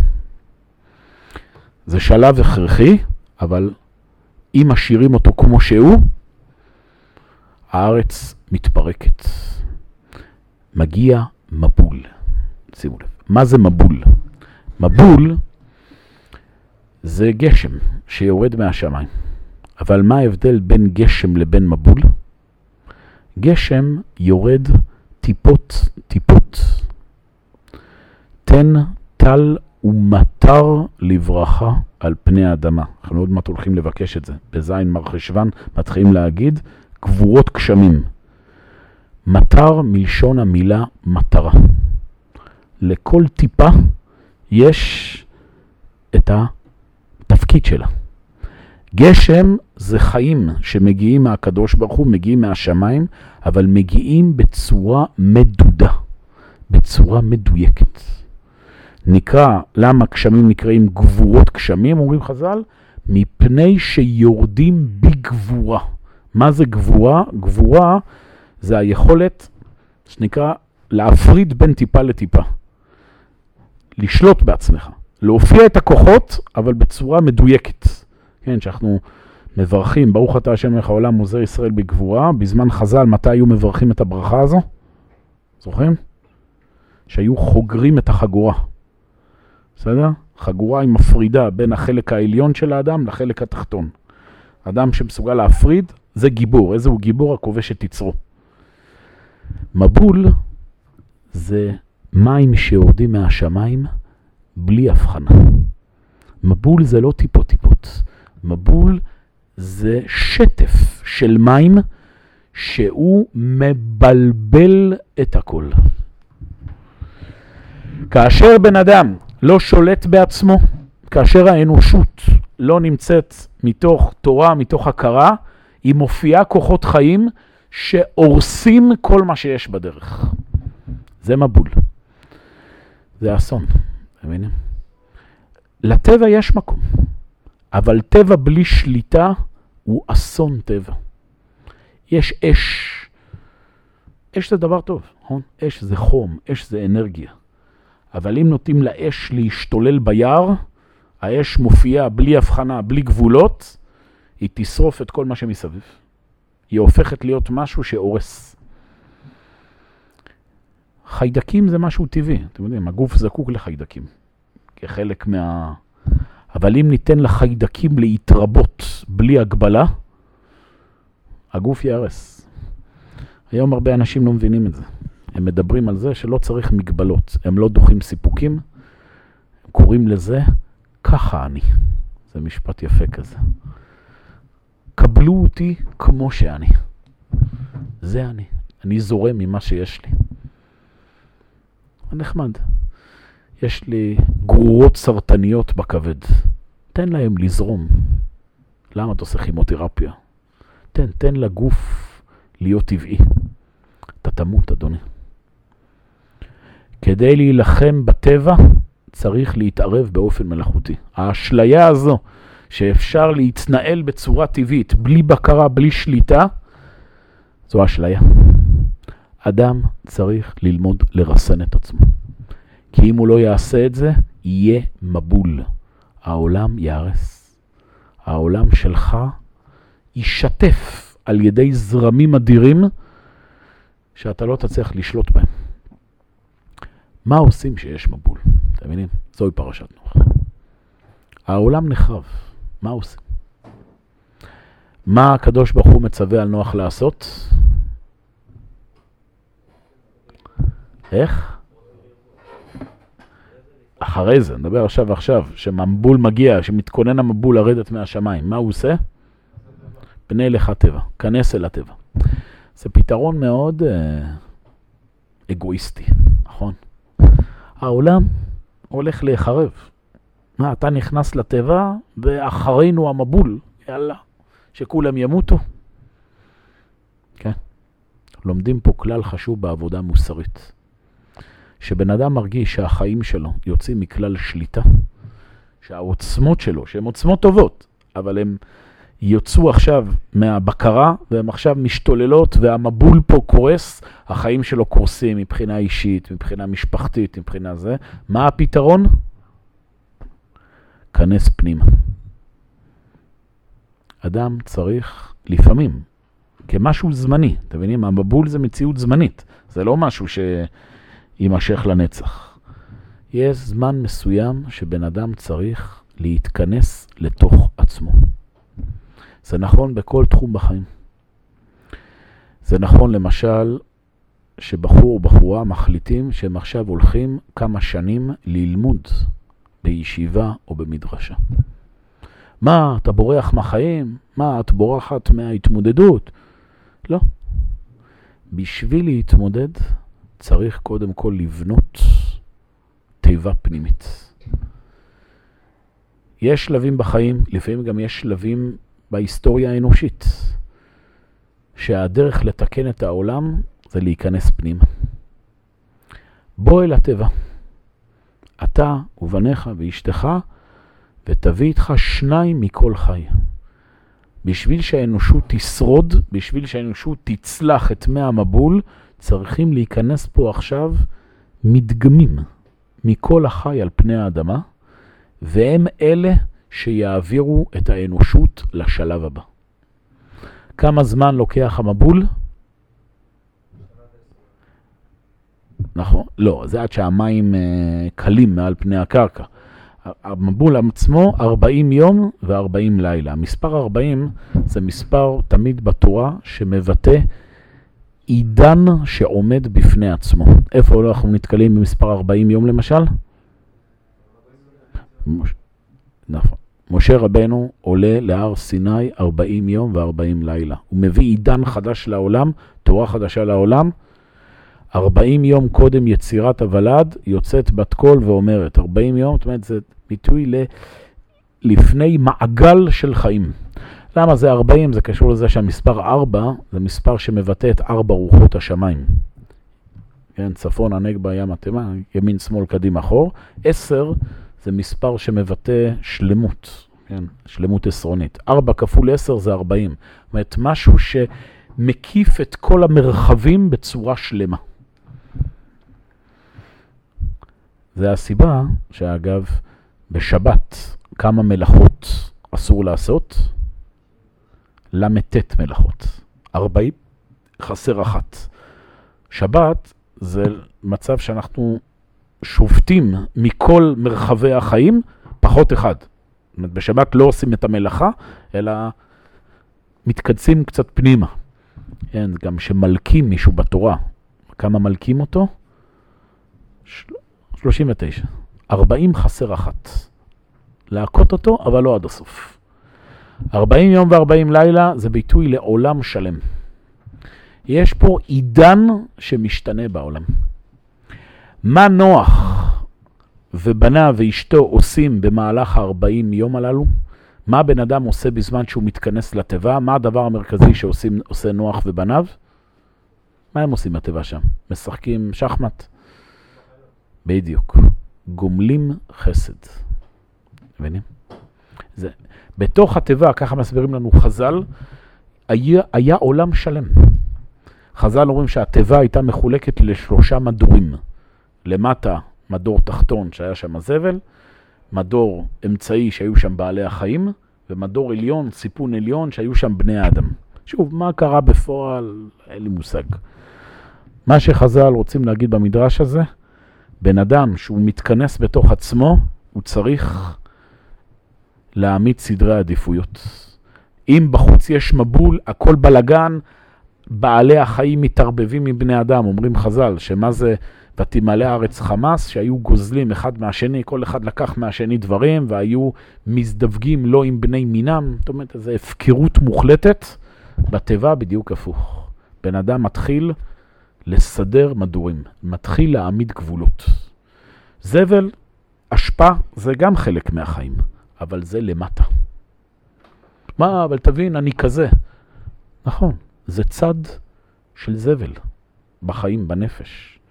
זה שלב הכרחי, אבל אם משאירים אותו כמו שהוא, הארץ מתפרקת. מגיע מבול. שימו לב. מה זה מבול? מבול זה גשם שיורד מהשמיים. אבל מה ההבדל בין גשם לבין מבול? גשם יורד טיפות טיפות. תן טל ומטר לברכה על פני האדמה. אנחנו עוד מעט הולכים לבקש את זה. בזין מרחשוון מתחילים להגיד גבורות גשמים. מטר מלשון המילה מטרה. לכל טיפה יש את התפקיד שלה. גשם זה חיים שמגיעים מהקדוש ברוך הוא, מגיעים מהשמיים, אבל מגיעים בצורה מדודה, בצורה מדויקת. נקרא, למה גשמים נקראים גבורות גשמים, אומרים חז"ל? מפני שיורדים בגבורה. מה זה גבורה? גבורה זה היכולת שנקרא להפריד בין טיפה לטיפה. לשלוט בעצמך. להופיע את הכוחות, אבל בצורה מדויקת. כן, שאנחנו מברכים, ברוך אתה השם מלך העולם עוזר ישראל בגבורה, בזמן חז"ל מתי היו מברכים את הברכה הזו? זוכרים? שהיו חוגרים את החגורה. בסדר? חגורה היא מפרידה בין החלק העליון של האדם לחלק התחתון. אדם שמסוגל להפריד, זה גיבור. איזה הוא גיבור? הכובש את יצרו. מבול זה מים שיורדים מהשמיים בלי הבחנה. מבול זה לא טיפות טיפות. מבול זה שטף של מים שהוא מבלבל את הכל. כאשר בן אדם לא שולט בעצמו, כאשר האנושות לא נמצאת מתוך תורה, מתוך הכרה, היא מופיעה כוחות חיים שהורסים כל מה שיש בדרך. זה מבול. זה אסון. מבינים? לטבע יש מקום, אבל טבע בלי שליטה הוא אסון טבע. יש אש. אש זה דבר טוב, נכון? אש זה חום, אש זה אנרגיה. אבל אם נותנים לאש להשתולל ביער, האש מופיעה בלי הבחנה, בלי גבולות, היא תשרוף את כל מה שמסביב. היא הופכת להיות משהו שהורס. חיידקים זה משהו טבעי. אתם יודעים, הגוף זקוק לחיידקים. כחלק אבל אם ניתן לחיידקים להתרבות בלי הגבלה, הגוף יהרס. היום הרבה אנשים לא מבינים את זה. הם מדברים על זה שלא צריך מגבלות. הם לא דוחים סיפוקים. הם קוראים לזה ככה אני. זה משפט יפה כזה. קבלו אותי כמו שאני. זה אני. אני זורם ממה שיש לי. נחמד. יש לי גרורות סרטניות בכבד. תן להם לזרום. למה אתה עושה כימותרפיה? תן לגוף להיות טבעי. אתה תמות, אדוני. כדי להילחם בטבע, צריך להתערב באופן מלאכותי. האשליה הזו, שאפשר להתנהל בצורה טבעית, בלי בקרה, בלי שליטה, זו אשליה. אדם צריך ללמוד לרסן את עצמו. כי אם הוא לא יעשה את זה, יהיה מבול. העולם יהרס. העולם שלך יישטף על ידי זרמים אדירים שאתה לא תצליח לשלוט בהם. מה עושים שיש מבול? אתם מבינים? זוהי פרשת נוח. העולם נחרב. מה עושים? מה הקדוש ברוך הוא מצווה על נוח לעשות? איך? אחרי זה, נדבר עכשיו, שמבול מגיע, שמתכונן המבול לרדת מהשמיים. מה הוא עושה? פנה אליך טבע, כנס אל הטבע. זה פתרון מאוד אגואיסטי, נכון? העולם הולך להיחרב. אתה נכנס לטבע ואחרינו המבול, יאללה, שכולם ימותו. כן. לומדים פה כלל חשוב בעבודה מוסרית. שבן אדם מרגיש שהחיים שלו יוצאים מכלל שליטה, שהעוצמות שלו, שהן עוצמות טובות, אבל הן יוצאו עכשיו מהבקרה, והן עכשיו משתוללות, והמבול פה קורס, החיים שלו קורסים מבחינה אישית, מבחינה משפחתית, מבחינה זה. מה הפתרון? כנס פנימה. אדם צריך לפעמים, כמשהו זמני, אתם מבינים? המבול זה מציאות זמנית, זה לא משהו יימשך לנצח. יש זמן מסוים שבן אדם צריך להתכנס לתוך עצמו. זה נכון בכל תחום בחיים. זה נכון למשל שבחור או בחורה מחליטים שהם עכשיו הולכים כמה שנים ללמוד בישיבה או במדרשה. מה, אתה בורח מהחיים? מה, את בורחת מההתמודדות? לא. בשביל להתמודד צריך קודם כל לבנות תיבה פנימית. יש שלבים בחיים, לפעמים גם יש שלבים בהיסטוריה האנושית, שהדרך לתקן את העולם זה להיכנס פנימה. בוא אל הטבע. אתה ובניך ואשתך, ותביא איתך 2 מכל חי. בשביל שהאנושות תשרוד, בשביל שהאנושות תצלח את מי המבול, צריכים להיכנס פה עכשיו מדגמים מכל החי על פני האדמה, והם אלה שיעבירו את האנושות לשלב הבא. כמה זמן לוקח המבול? נכון, לא, זה עד שהמים קלים מעל פני הקרקע. המבול עצמו 40 יום ו40 לילה. המספר 40 זה מספר תמיד בתורה שמבטא עידן שעומד בפני עצמו. איפה אנחנו נתקלים במספר 40 יום למשל? נכון. משה רבנו עולה להר סיני 40 יום ו40 לילה. הוא מביא עידן חדש לעולם, תורה חדשה לעולם. 40 יום קודם יצירת הוולד, יוצאת בת קול ואומרת. 40 יום, זאת אומרת, זה ביטוי לפני מעגל של חיים. למה זה 40? זה קשור לזה שהמספר 4 זה מספר שמבטא את 4 רוחות השמיים. כן, צפון, הנגבה, ים, התימן, ימין, שמאל, קדים, אחור. 10 זה מספר שמבטא שלמות, כן, שלמות עשרונית. 4 כפול 10 זה 40. זאת אומרת, משהו שמקיף את כל המרחבים בצורה שלמה. זה הסיבה שאגב, בשבת כמה מלאכות אסור לעשות? למתת מלאכות. 40 חסר 1. שבת זה מצב שאנחנו שובטים מכל מרחבי החיים פחות 1. זאת אומרת, בשבת לא עושים את המלאכה, אלא מתכנסים קצת פנימה. כן, גם שמלקים מישהו בתורה. כמה מלקים אותו? 39. 40 חסר 1. להכות אותו, אבל לא עד הסוף. 40 יום ו40 לילה זה ביטוי לעולם שלם. יש פה עידן שמשתנה בעולם. מה נוח ובנה ואשתו עושים במהלך 40 יום הללו? מה בן אדם עושה בזמן שהוא מתכנס לטבע? מה הדבר המרכזי שעושה נוח ובניו? מה הם עושים בטבע שם? משחקים שחמט? בדיוק. גומלים חסד. מבינים? זה. בתוך הטבע, ככה מסבירים לנו חז"ל, היה עולם שלם. חז"ל אומרים שהטבע הייתה מחולקת ל3 מדורים. למטה מדור תחתון שהיה שם זבל, מדור אמצעי שהיו שם בעלי החיים, ומדור עליון, סיפון עליון שהיו שם בני האדם. שוב, מה קרה בפועל? אין לי מושג. מה שחז"ל רוצים להגיד במדרש הזה, בן אדם שהוא מתכנס בתוך עצמו, הוא צריך להעמיד סדרי עדיפויות. אם בחוץ יש מבול, הכל בלגן, בעלי החיים מתערבבים עם בני אדם. אומרים חז"ל, שמה זה ותמלא הארץ חמס, שהיו גוזלים אחד מהשני, כל אחד לקח מהשני דברים, והיו מזדווגים לא עם בני מינם. זאת אומרת, זו הפקרות מוחלטת. בטבע בדיוק הפוך. בן אדם מתחיל לסדר מדורים, מתחיל להעמיד גבולות. זבל, השפעה, זה גם חלק מהחיים, אבל זה למטה. מה, אבל תבין, אני כזה. נכון, זה צד של זבל בחיים, בנפש.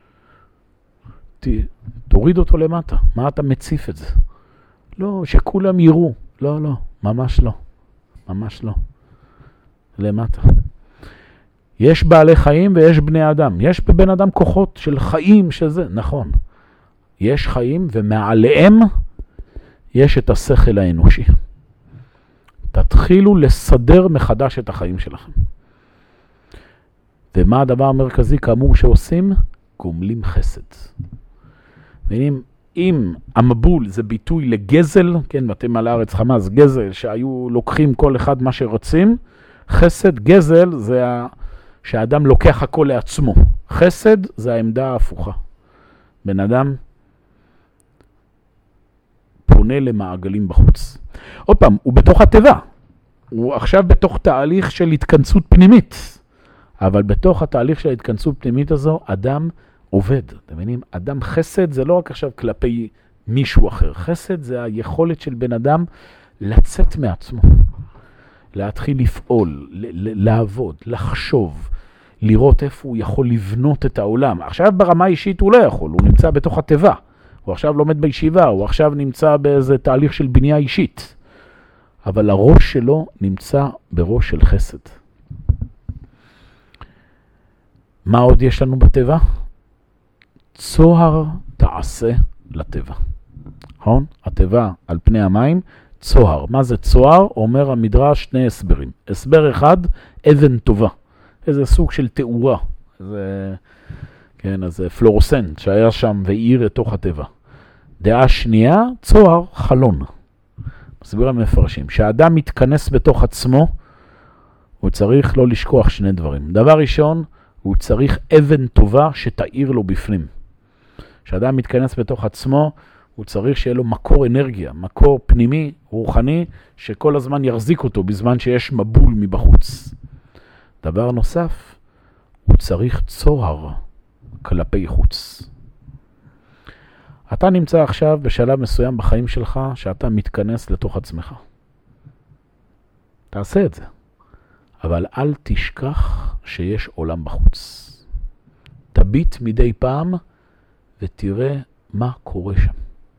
תוריד אותו למטה. מה אתה מציף את זה? לא, שכולם יראו. לא, לא, ממש לא. ממש לא. למטה. יש בעלי חיים ויש בני אדם. יש בבן אדם כוחות של חיים שזה, נכון. יש חיים ומעליהם יש את השכל האנושי. תתחילו לסדר מחדש את החיים שלכם. ומה הדבר המרכזי כאמור שעושים? גומלים חסד. מבינים, אם המבול זה ביטוי לגזל, כן, ואתם על הארץ חמאס, גזל, שהיו לוקחים כל אחד מה שרוצים, חסד, גזל, זה שהאדם לוקח הכל לעצמו. חסד זה העמדה ההפוכה. בן אדם פונה למעגלים בחוץ. עוד פעם, הוא בתוך הטבע. הוא עכשיו בתוך תהליך של התכנסות פנימית. אבל בתוך התהליך של ההתכנסות פנימית הזו, אדם עובד. אתם מבינים? אדם חסד זה לא רק עכשיו כלפי מישהו אחר. חסד זה היכולת של בן אדם לצאת מעצמו. להתחיל לפעול, לעבוד, לחשוב, לראות איפה הוא יכול לבנות את העולם. עכשיו ברמה האישית הוא לא יכול, הוא נמצא בתוך הטבע. הוא עכשיו לומד בישיבה, הוא עכשיו נמצא באיזה תהליך של בנייה אישית. אבל הראש שלו נמצא בראש של חסד. מה עוד יש לנו בטבע? צוהר תעשה לטבע. נכון? הטבע על פני המים, צוהר. מה זה צוהר? אומר המדרש שני הסברים. הסבר אחד, אבן טובה. איזה סוג של תאורה. איזה פלורוסנט שהיה שם והאיר את תוך הטבע. דעה שנייה, צוהר, חלון. מסביר המפרשים. שהאדם מתכנס בתוך עצמו, הוא צריך לא לשכוח שני דברים. דבר ראשון, הוא צריך אבן טובה שתאיר לו בפנים. כשאדם מתכנס בתוך עצמו, הוא צריך שיהיה לו מקור אנרגיה, מקור פנימי, רוחני, שכל הזמן יחזיק אותו בזמן שיש מבול מבחוץ. דבר נוסף, הוא צריך צוהר כלפי חוץ. אתה נמצא עכשיו בשלב מסוים בחיים שלך, שאתה מתכנס לתוך עצמך. תעשה את זה. אבל אל תשכח שיש עולם בחוץ. תביט מדי פעם ותראה מה קורה שם.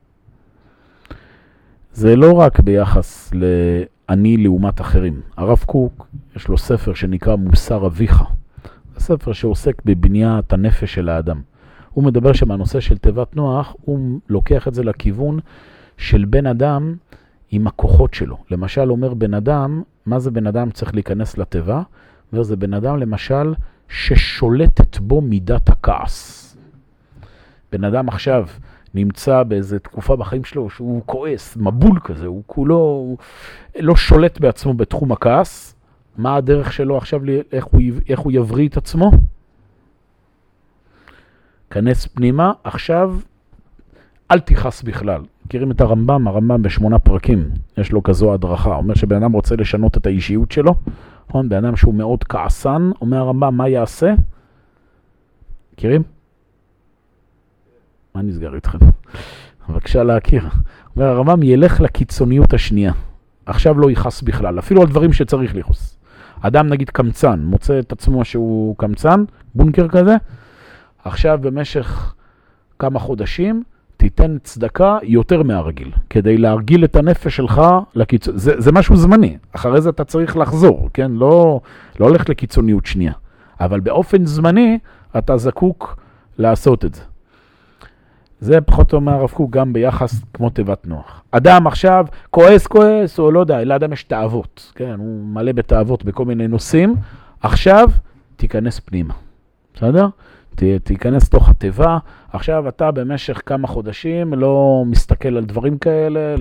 זה לא רק ביחס לאני לעומת אחרים. הרב קוק יש לו ספר שנקרא מוסר אביך. זה ספר שעוסק בבניית הנפש של האדם. הוא מדבר שמהנושא של תיבת נוח, הוא לוקח את זה לכיוון של בן אדם עם הכוחות שלו. למשל אומר בן אדם, מה זה בן אדם צריך להיכנס לטבע? וזה בן אדם למשל ששולטת בו מידת הכעס. בן אדם עכשיו נמצא באיזו תקופה בחיים שלו שהוא כועס, מבול כזה, הוא כולו לא שולט בעצמו בתחום הכעס. מה הדרך שלו עכשיו, איך הוא יבריא את עצמו? כנס פנימה, עכשיו אל תיחס בכלל. מכירים את הרמב"ם ב8 פרקים, יש לו כזו הדרכה, אומר שבן אדם רוצה לשנות את האישיות שלו, בן אדם שהוא מאוד כעסן, אומר הרמב"ם מה יעשה? מכירים? מה נסגר איתכם? בבקשה להכיר. אומר הרמב"ם ילך לקיצוניות השנייה, עכשיו לא ייחס בכלל, אפילו על דברים שצריך ליחוס. אדם נגיד קמצן, מוצא את עצמו שהוא קמצן, בונקר כזה, עכשיו במשך כמה חודשים, תיתן צדקה יותר מהרגיל, כדי להרגיל את הנפש שלך לקיצון. זה משהו זמני, אחרי זה אתה צריך לחזור, כן? לא הולך לקיצוניות שנייה. אבל באופן זמני, אתה זקוק לעשות את זה. זה פחות אומר הרב קוק גם ביחס כמו תיבת נוח. אדם עכשיו כועס, או לא יודע, לאדם יש תאוות, כן? הוא מלא בתאוות בכל מיני נושאים. עכשיו תיכנס פנימה, בסדר? תיכנס תוך הטבע. עכשיו אתה במשך כמה חודשים לא מסתכל על דברים כאלה,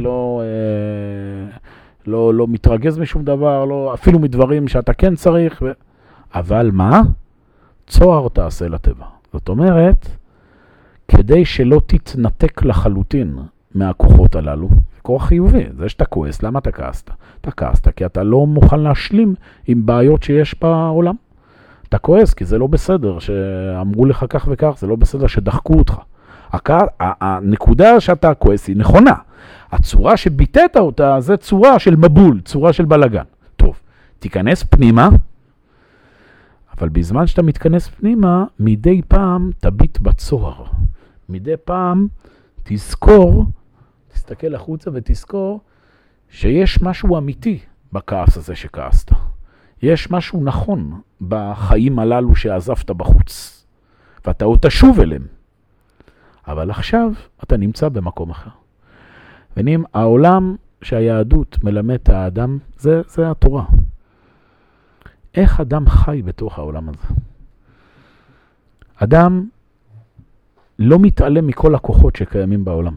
לא מתרגז משום דבר, אפילו מדברים שאתה כן צריך. אבל מה? צוהר תעשה לטבע. זאת אומרת, כדי שלא תתנתק לחלוטין מהכוחות הללו, כוח חיובי, זה שאתה כועס, למה אתה כעסת? אתה כעסת כי אתה לא מוכן להשלים עם בעיות שיש בעולם. אתה כועס כי זה לא בסדר שאמרו לך כך וכך, זה לא בסדר שדחקו אותך. הנקודה שאתה כועס היא נכונה. הצורה שביטאת אותה זה צורה של מבול, צורה של בלגן. טוב, תיכנס פנימה, אבל בזמן שאתה מתכנס פנימה, מדי פעם תביט בצוהר. מדי פעם תזכור, תסתכל החוצה ותזכור שיש משהו אמיתי בכעס הזה שכעסת. יש משהו נכון בחיים הללו שעזבת בחוץ, ואתה עוד תשוב אליהם. אבל עכשיו אתה נמצא במקום אחר. ונעים, העולם שהיהדות מלמד את האדם, זה התורה. איך אדם חי בתוך העולם הזה? אדם לא מתעלם מכל הכוחות שקיימים בעולם.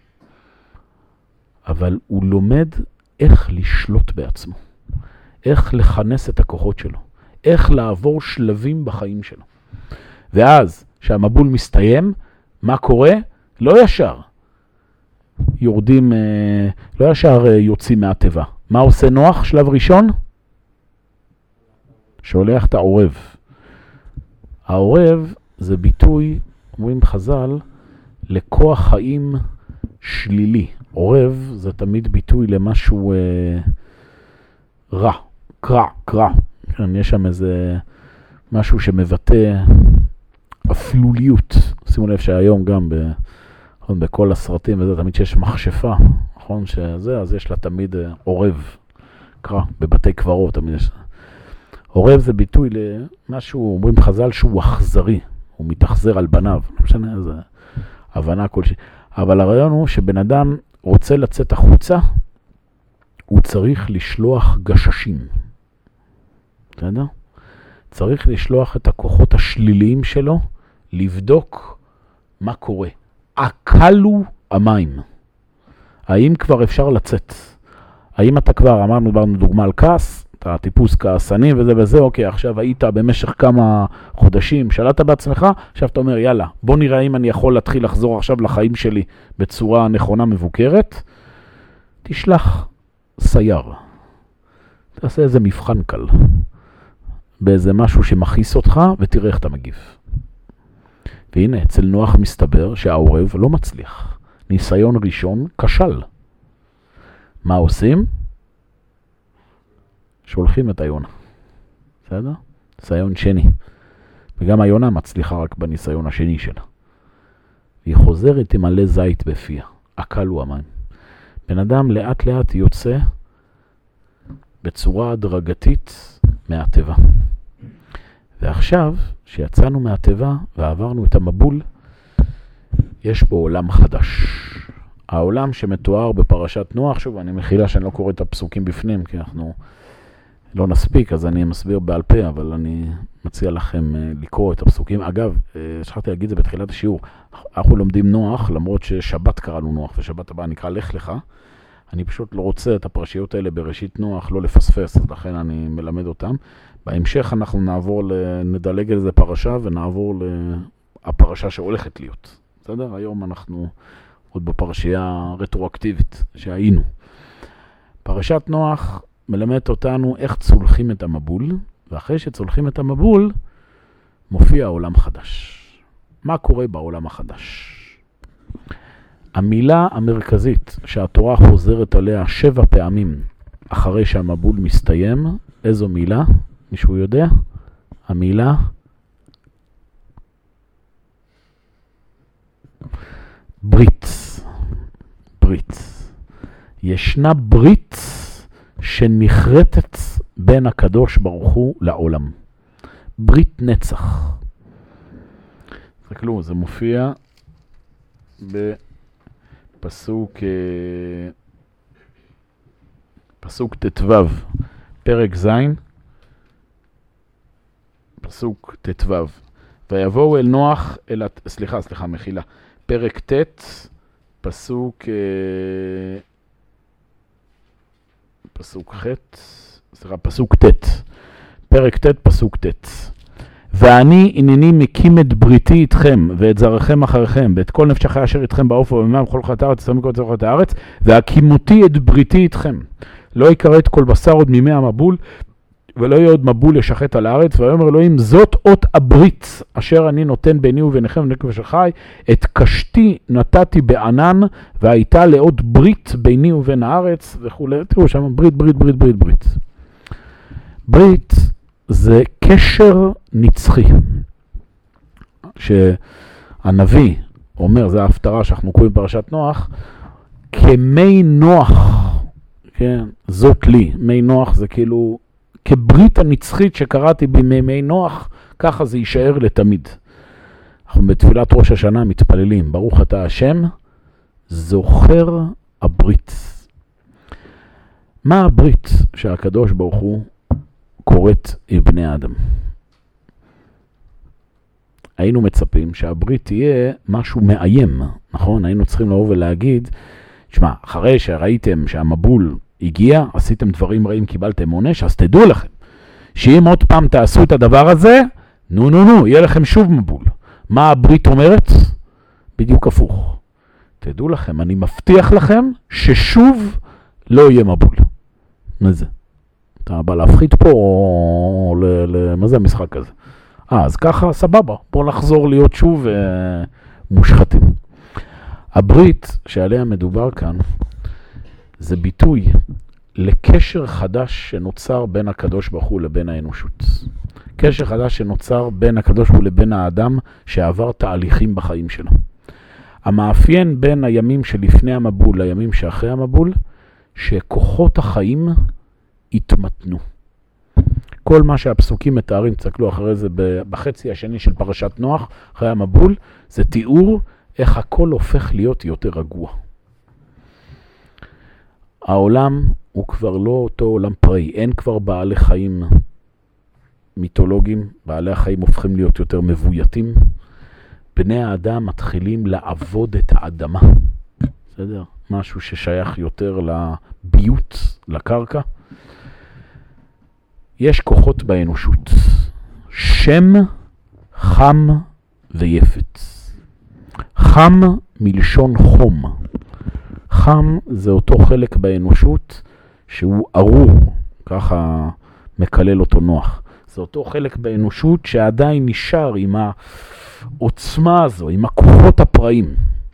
אבל הוא לומד איך לשלוט בעצמו, איך לכנס את הכוחות שלו, איך לעבור שלבים בחיים שלו. ואז, כשהמבול מסתיים, מה קורה? לא ישר יורדים, לא ישר יוצאים מהטבע. מה עושה נוח? שלב ראשון? שולח את העורב. העורב זה ביטוי, אומרים חז"ל, לכוח חיים שלילי. עורב זה תמיד ביטוי למשהו רע, קרע. יש שם איזה משהו שמבטא אפלוליות. שימו לב שהיום גם בכל הסרטים וזה תמיד שיש מכשפה, נכון שזה, אז יש לה תמיד עורב, קרע, בבתי קברות תמיד יש. עורב זה ביטוי למשהו, אומרים חז"ל שהוא אכזרי, הוא מתאכזר על בניו, לא משנה איזה הבנה כלשהי. אבל הרעיון הוא שבן אדם רוצה לצאת החוצה, הוא צריך לשלוח גששים. בסדר? צריך לשלוח את הכוחות השליליים שלו, לבדוק מה קורה. אכלו המים. האם כבר אפשר לצאת? האם אתה כבר, אמרנו דוגמה על כעס, אתה טיפוס כעסני וזה, אוקיי, עכשיו היית במשך כמה חודשים, שלטת בעצמך, עכשיו אתה אומר, יאללה, בוא נראה אם אני יכול להתחיל לחזור עכשיו לחיים שלי בצורה נכונה מבוקרת. תשלח סייר. תעשה איזה מבחן קל. באיזה משהו שמכיס אותך, ותראה איך אתה מגיב. והנה, אצל נוח מסתבר שהעורב לא מצליח. ניסיון ראשון כשל. מה עושים? שולחים את היונה. בסדר? ניסיון שני. וגם היונה מצליחה רק בניסיון השני שלה. היא חוזרת עם מלא זית בפיה. אכלו המים. בן אדם לאט לאט יוצא בצורה הדרגתית מהטבע. ועכשיו, שיצאנו מהטבע ועברנו את המבול, יש בו עולם חדש. העולם שמתואר בפרשת נוח, שוב, אני מחילה שאני לא קורא את הפסוקים בפנים, כי אנחנו לא נספיק, אז אני מסביר בעל פה, אבל אני מציע לכם לקרוא את הפסוקים. אגב, שכחתי להגיד את זה בתחילת השיעור, אנחנו לומדים נוח, למרות ששבת קראנו נוח, ושבת הבאה נקרא לך לך. אני פשוט לא רוצה את הפרשיות האלה בראשית נוח, לא לפספס, אז לכן אני מלמד אותם. בהמשך אנחנו נדלג על זה פרשה, ונעבור לפרשה שהולכת להיות. בסדר? היום אנחנו עוד בפרשייה רטרואקטיבית שהיינו. פרשת נוח מלמד אותנו איך צולחים את המבול, ואחרי שצולחים את המבול, מופיע עולם חדש. מה קורה בעולם החדש? המילה המרכזית שהתורה חוזרת עליה 7 פעמים אחרי שהמבול מסתיים, איזו מילה? מישהו יודע? המילה ברית. ברית. ישנה ברית שנחרטת בין הקדוש ברוך הוא לעולם. ברית נצח. תסתכלו, זה מופיע פסוק ט"ו, פרק ז', פסוק ט"ו. ויבואו אל נוח, מחילה, פרק ט', פסוק ט', פרק ט', פסוק ט'. ואני הנני מקים את בריתי איתכם, ואת זרעכם אחריכם, ואת כל נפשכם אשר איתכם בעוף ובמים ובכל חיות הארץ, תשמו מכל צורכות הארץ, והקימותי את בריתי איתכם. לא יכרת כל בשר עוד מימי המבול, ולא יהיה עוד מבול ישחט על הארץ. ויאמר אלוהים, זאת אות הברית אשר אני נותן ביני וביניכם ובני נפש החי, את קשתי נתתי בענן, והייתה לאות ברית ביני ובין הארץ וכו'. תראו שם ברית, ברית, ברית, ברית, ברית. ברית זה קשר נצחי. שהנביא אומר, זה ההפטרה שאנחנו קוראים פרשת נוח, כמי נוח, כן, זאת לי. מי נוח זה כאילו, כברית הנצחית שקראתי בימי נוח, ככה זה יישאר לתמיד. אנחנו בתפילת ראש השנה מתפללים, ברוך אתה השם, זוכר הברית. מה הברית שהקדוש ברוך הוא קוראת עם בני האדם? היינו מצפים שהברית תהיה משהו מאיים, נכון? היינו צריכים לבוא ולהגיד, תשמע, אחרי שראיתם שהמבול הגיע, עשיתם דברים רעים, קיבלתם עונש, אז תדעו לכם, שאם עוד פעם תעשו את הדבר הזה, נו, יהיה לכם שוב מבול. מה הברית אומרת? בדיוק הפוך. תדעו לכם, אני מבטיח לכם ששוב לא יהיה מבול. מה זה? אתה בא להפחית פה, או מה זה המשחק הזה? אז ככה, סבבה, בואו נחזור להיות שוב מושחתים. הברית שעליה מדובר כאן, זה ביטוי לקשר חדש שנוצר בין הקדוש ברוך הוא לבין האנושות. קשר חדש שנוצר בין הקדוש ברוך הוא לבין האדם שעבר תהליכים בחיים שלו. המאפיין בין הימים שלפני המבול לימים שאחרי המבול, שכוחות החיים התמתנו. כל מה שהפסוקים מתארים, תסתכלו אחרי זה בחצי השני של פרשת נוח, אחרי המבול, זה תיאור איך הכל הופך להיות יותר רגוע. העולם הוא כבר לא אותו עולם פראי, אין כבר בעלי חיים מיתולוגיים, בעלי החיים הופכים להיות יותר מבויתים, בני האדם מתחילים לעבוד את האדמה, בסדר? משהו ששייך יותר לביות, לקרקע. יש כוחות באנושות, שם, חם ויפת. חם מלשון חום. חם זה אותו חלק באנושות שהוא ארור, ככה מקלל אותו נוח. זה אותו חלק באנושות שעדיין נשאר עם העוצמה הזו, עם הכוחות הפראים.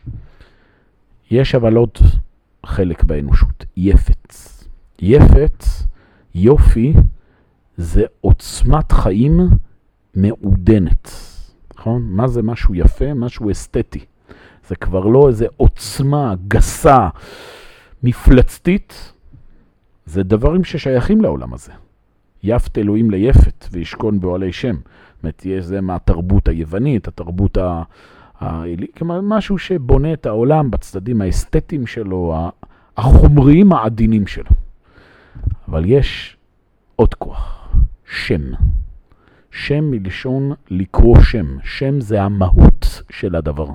יש אבל עוד חלק באנושות, יפת. יפת, יופי, זה עוצמת חיים מעודנת. נכון? מה זה משהו יפה? משהו אסתטי. זה כבר לא איזה עוצמה גסה, מפלצתית. זה דברים ששייכים לעולם הזה. יפת אלוהים ליפת וישכון באוהלי שם. זאת אומרת, זה מהתרבות היוונית, התרבות משהו שבונה את העולם בצדדים האסתטיים שלו, החומריים העדינים שלו. אבל יש עוד כוח, שם. שם מלשון לקרוא שם. שם זה המהות של הדבר.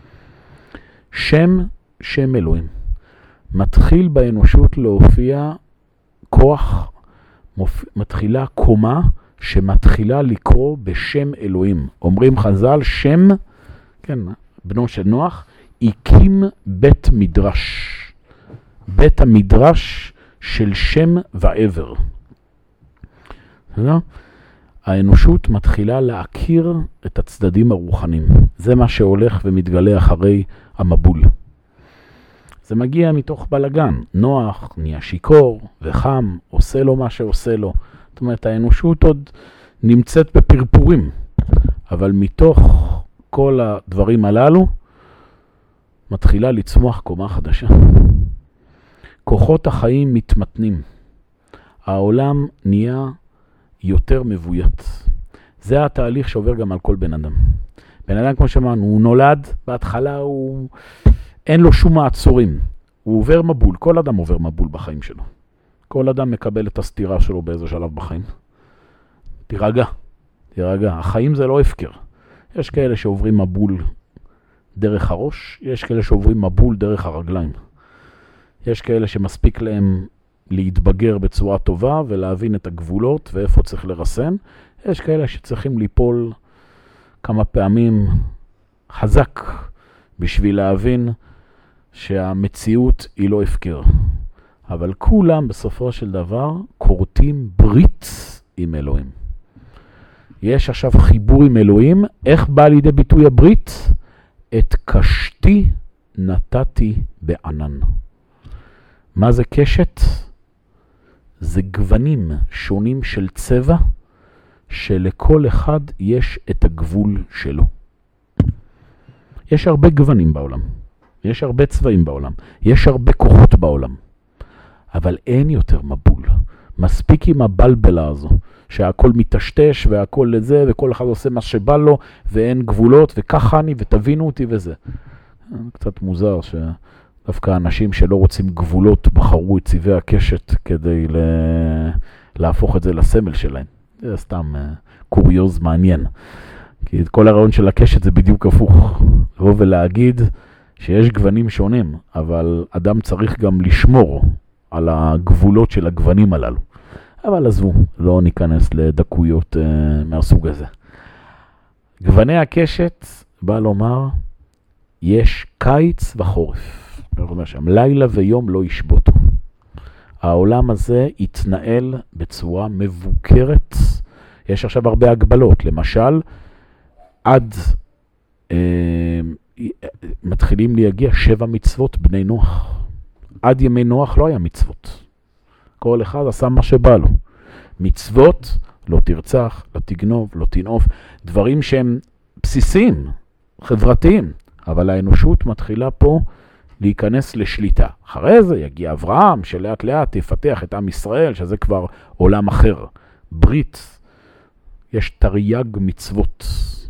שם אלוהים. מתחיל באנושות להופיע כוח, מתחילה קומה שמתחילה לקרוא בשם אלוהים. אומרים חז"ל, שם, כן, בנו של נוח, הקים בית מדרש. בית המדרש של שם ועבר. האנושות מתחילה להכיר את הצדדים הרוחניים. זה מה שהולך ומתגלה אחרי המבול. זה מגיע מתוך בלגן. נוח נהיה שיקור וחם, עושה לו מה שעושה לו. זאת אומרת, האנושות עוד נמצאת בפרפורים. אבל מתוך כל הדברים הללו, מתחילה לצמוח קומה חדשה. כוחות החיים מתמתנים. העולם נהיה יותר מבוית. זה התהליך שעובר גם על כל בן אדם. בן אדם, כמו שאמרנו, הוא נולד, בהתחלה אין לו שום מעצורים. הוא עובר מבול, כל אדם עובר מבול בחיים שלו. כל אדם מקבל את הסתירה שלו באיזה שלב בחיים. תירגע. החיים זה לא הפקר. יש כאלה שעוברים מבול דרך הראש, יש כאלה שעוברים מבול דרך הרגליים. יש כאלה שמספיק להם להתבגר בצורה טובה ולהבין את הגבולות ואיפה צריך לרסן. יש כאלה שצריכים ליפול כמה פעמים חזק בשביל להבין שהמציאות היא לא הפקר. אבל כולם בסופו של דבר קורטים ברית עם אלוהים. יש עכשיו חיבור עם אלוהים. איך בא לידי ביטוי הברית? את קשתי נתתי בענן. מה זה קשת? זה גוונים שונים של צבע, שלכל אחד יש את הגבול שלו. יש הרבה גוונים בעולם. יש הרבה צבעים בעולם. יש הרבה כוחות בעולם. אבל אין יותר מבול. מספיק עם הבלבלה הזו, שהכל מתשתש והכל לזה, וכל אחד עושה מה שבא לו, ואין גבולות, וככה אני, ותבינו אותי וזה. קצת מוזר שדווקא אנשים שלא רוצים גבולות בחרו את צבעי הקשת כדי להפוך את זה לסמל שלהם. זה סתם קוריוז מעניין. כי כל הרעיון של הקשת זה בדיוק הפוך. לבוא ולהגיד שיש גוונים שונים, אבל אדם צריך גם לשמור על הגבולות של הגוונים הללו. אבל עזבו, לא ניכנס לדקויות מהסוג הזה. גווני הקשת בא לומר, יש קיץ וחורף. אני אומר שם, לילה ויום לא ישבותו. העולם הזה יתנהל בצורה מבוקרת. יש עכשיו הרבה הגבלות. למשל, עד מתחילים להגיע 7 מצוות בני נוח. עד ימי נוח לא היה מצוות. כל אחד עשה מה שבא לו. מצוות, לא תרצח, לא תגנוב, לא תנאוף, דברים שהם בסיסיים, חברתיים, אבל האנושות מתחילה פה להיכנס לשליטה. אחרי זה יגיע אברהם, שלאט לאט יפתח את עם ישראל, שזה כבר עולם אחר. ברית, יש תרי"ג מצוות.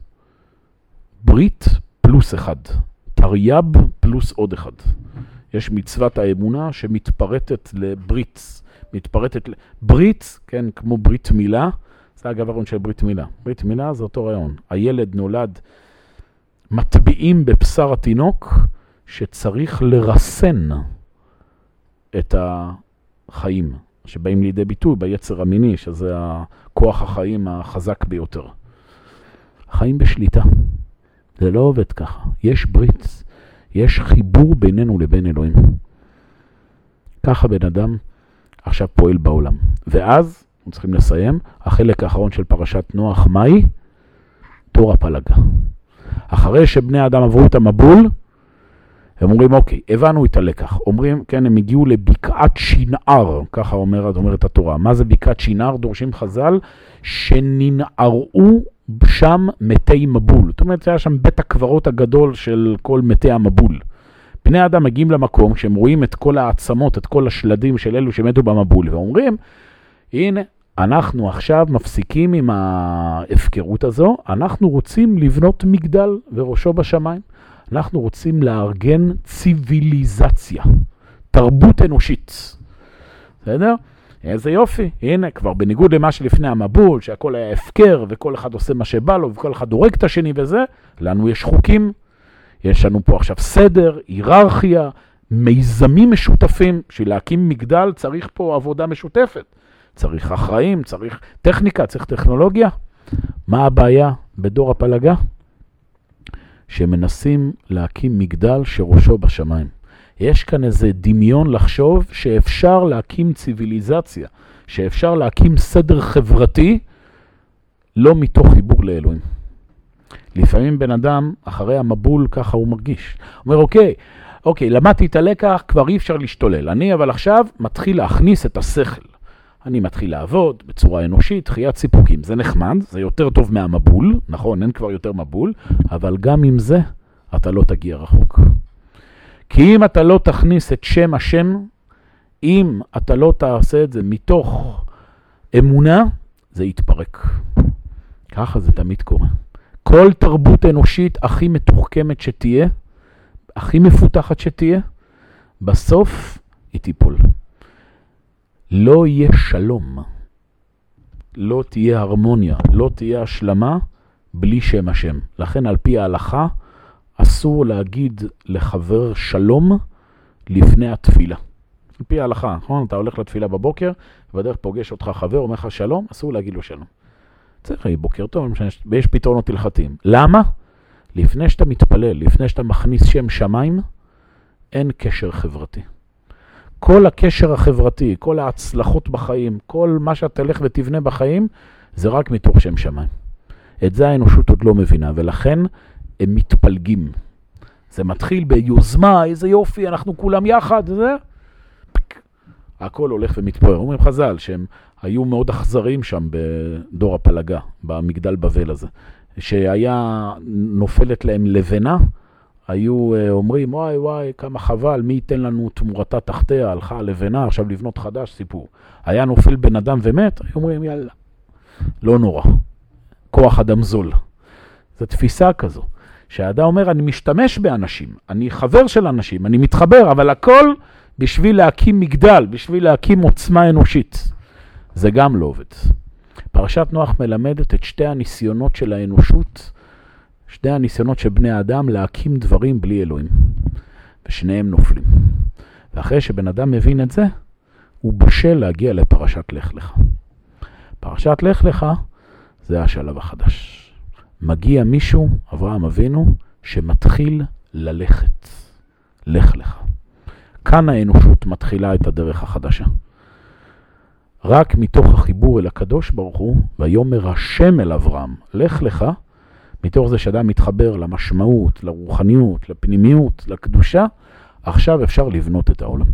ברית פלוס 1. תרי"ב פלוס עוד 1. יש מצוות האמונה שמתפרטת לברית. ברית, כן, כמו ברית מילה, זה הגוון של ברית מילה. ברית מילה זה אותו רעיון. הילד נולד, מטביעים בבשר התינוק, שצריך לרסן את החיים, שבאים לידי ביטוי ביצר המיני, שזה הכוח החיים החזק ביותר. חיים בשליטה. זה לא עובד ככה. יש ברית, יש חיבור בינינו לבין אלוהים. ככה בן אדם עכשיו פועל בעולם. ואז, אנחנו צריכים לסיים, החלק האחרון של פרשת נוח, מהי? תור הפלגה. אחרי שבני האדם עברו את המבול, הם אומרים, אוקיי, הבנו את הלקח. אומרים, כן, הם הגיעו לבקעת שינער, ככה אומרת התורה. מה זה בקעת שינער? דורשים חז"ל, שננערו שם מתי מבול. זאת אומרת, היה שם בית הקברות הגדול של כל מתי המבול. בני האדם מגיעים למקום, כשהם רואים את כל העצמות, את כל השלדים של אלו שמתו במבול, ואומרים, הנה, אנחנו עכשיו מפסיקים עם ההפקרות הזו, אנחנו רוצים לבנות מגדל וראשו בשמיים. אנחנו רוצים לארגן ציוויליזציה, תרבות אנושית. בסדר? איזה יופי. הנה, כבר בניגוד למה שלפני המבול, שהכל היה הפקר, וכל אחד עושה מה שבא לו, וכל אחד הורג את השני וזה, לנו יש חוקים. יש לנו פה עכשיו סדר, היררכיה, מיזמים משותפים. בשביל להקים מגדל צריך פה עבודה משותפת. צריך אחראים, צריך טכניקה, צריך טכנולוגיה. מה הבעיה בדור הפלגה? שמנסים להקים מגדל שראשו בשמיים. יש כאן איזה דמיון לחשוב שאפשר להקים ציוויליזציה, שאפשר להקים סדר חברתי, לא מתוך חיבור לאלוהים. לפעמים בן אדם, אחרי המבול, ככה הוא מרגיש. הוא אומר, אוקיי, למדתי את הלקח, כבר אי אפשר להשתולל. אני אבל עכשיו מתחיל להכניס את השכל. אני מתחיל לעבוד בצורה אנושית, חיית סיפוקים. זה נחמד, זה יותר טוב מהמבול, נכון, אין כבר יותר מבול, אבל גם עם זה אתה לא תגיע רחוק. כי אם אתה לא תכניס את שם השם, אם אתה לא תעשה את זה מתוך אמונה, זה יתפרק. ככה זה תמיד קורה. כל תרבות אנושית הכי מתוחכמת שתהיה, הכי מפותחת שתהיה, בסוף היא תיפול. לא יהיה שלום, לא תהיה הרמוניה, לא תהיה השלמה בלי שם השם. לכן על פי ההלכה אסור להגיד לחבר שלום לפני התפילה. על פי ההלכה, נכון? אתה הולך לתפילה בבוקר, ובדרך פוגש אותך חבר, אומר לך שלום, אסור להגיד לו שלום. צריך להגיד בוקר טוב, ויש פתרונות הלכתיים. למה? לפני שאתה מתפלל, לפני שאתה מכניס שם שמיים, אין קשר חברתי. כל הקשר החברתי, כל ההצלחות בחיים, כל מה שאתה תלך ותבנה בחיים, זה רק מתוך שם שמיים. את זה האנושות עוד לא מבינה, ולכן הם מתפלגים. זה מתחיל ביוזמה, איזה יופי, אנחנו כולם יחד, זה... הכל הולך ומתפורר. אומרים חז"ל שהם היו מאוד אכזריים שם בדור הפלגה, במגדל בבל הזה. שהיה נופלת להם לבנה, היו אומרים, וואי, כמה חבל, מי ייתן לנו תמורתה תחתיה, הלכה הלבנה, עכשיו לבנות חדש, סיפור. היה נופל בן אדם ומת, היו אומרים, יאללה, לא נורא, כוח אדם זול. זו תפיסה כזו, שהאדם אומר, אני משתמש באנשים, אני חבר של אנשים, אני מתחבר, אבל הכל בשביל להקים מגדל, בשביל להקים עוצמה אנושית. זה גם לא עובד. פרשת נוח מלמדת את שתי הניסיונות של האנושות שני הניסיונות של בני האדם להקים דברים בלי אלוהים. ושניהם נופלים. ואחרי שבן אדם מבין את זה, הוא בשל להגיע לפרשת לך לך. פרשת לך לך זה השלב החדש. מגיע מישהו, אברהם אבינו, שמתחיל ללכת. לך לך. כאן האנושות מתחילה את הדרך החדשה. רק מתוך החיבור אל הקדוש ברוך הוא, ויאמר השם אל אברהם, לך לך, מתוך זה שאדם מתחבר למשמעות, לרוחניות, לפנימיות, לקדושה, עכשיו אפשר לבנות את העולם.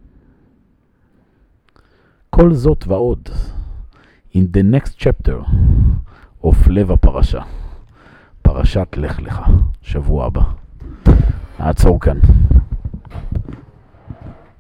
כל זאת ועוד, in the next chapter of לב הפרשה, פרשת לך לך, שבוע הבא. נעצור כאן.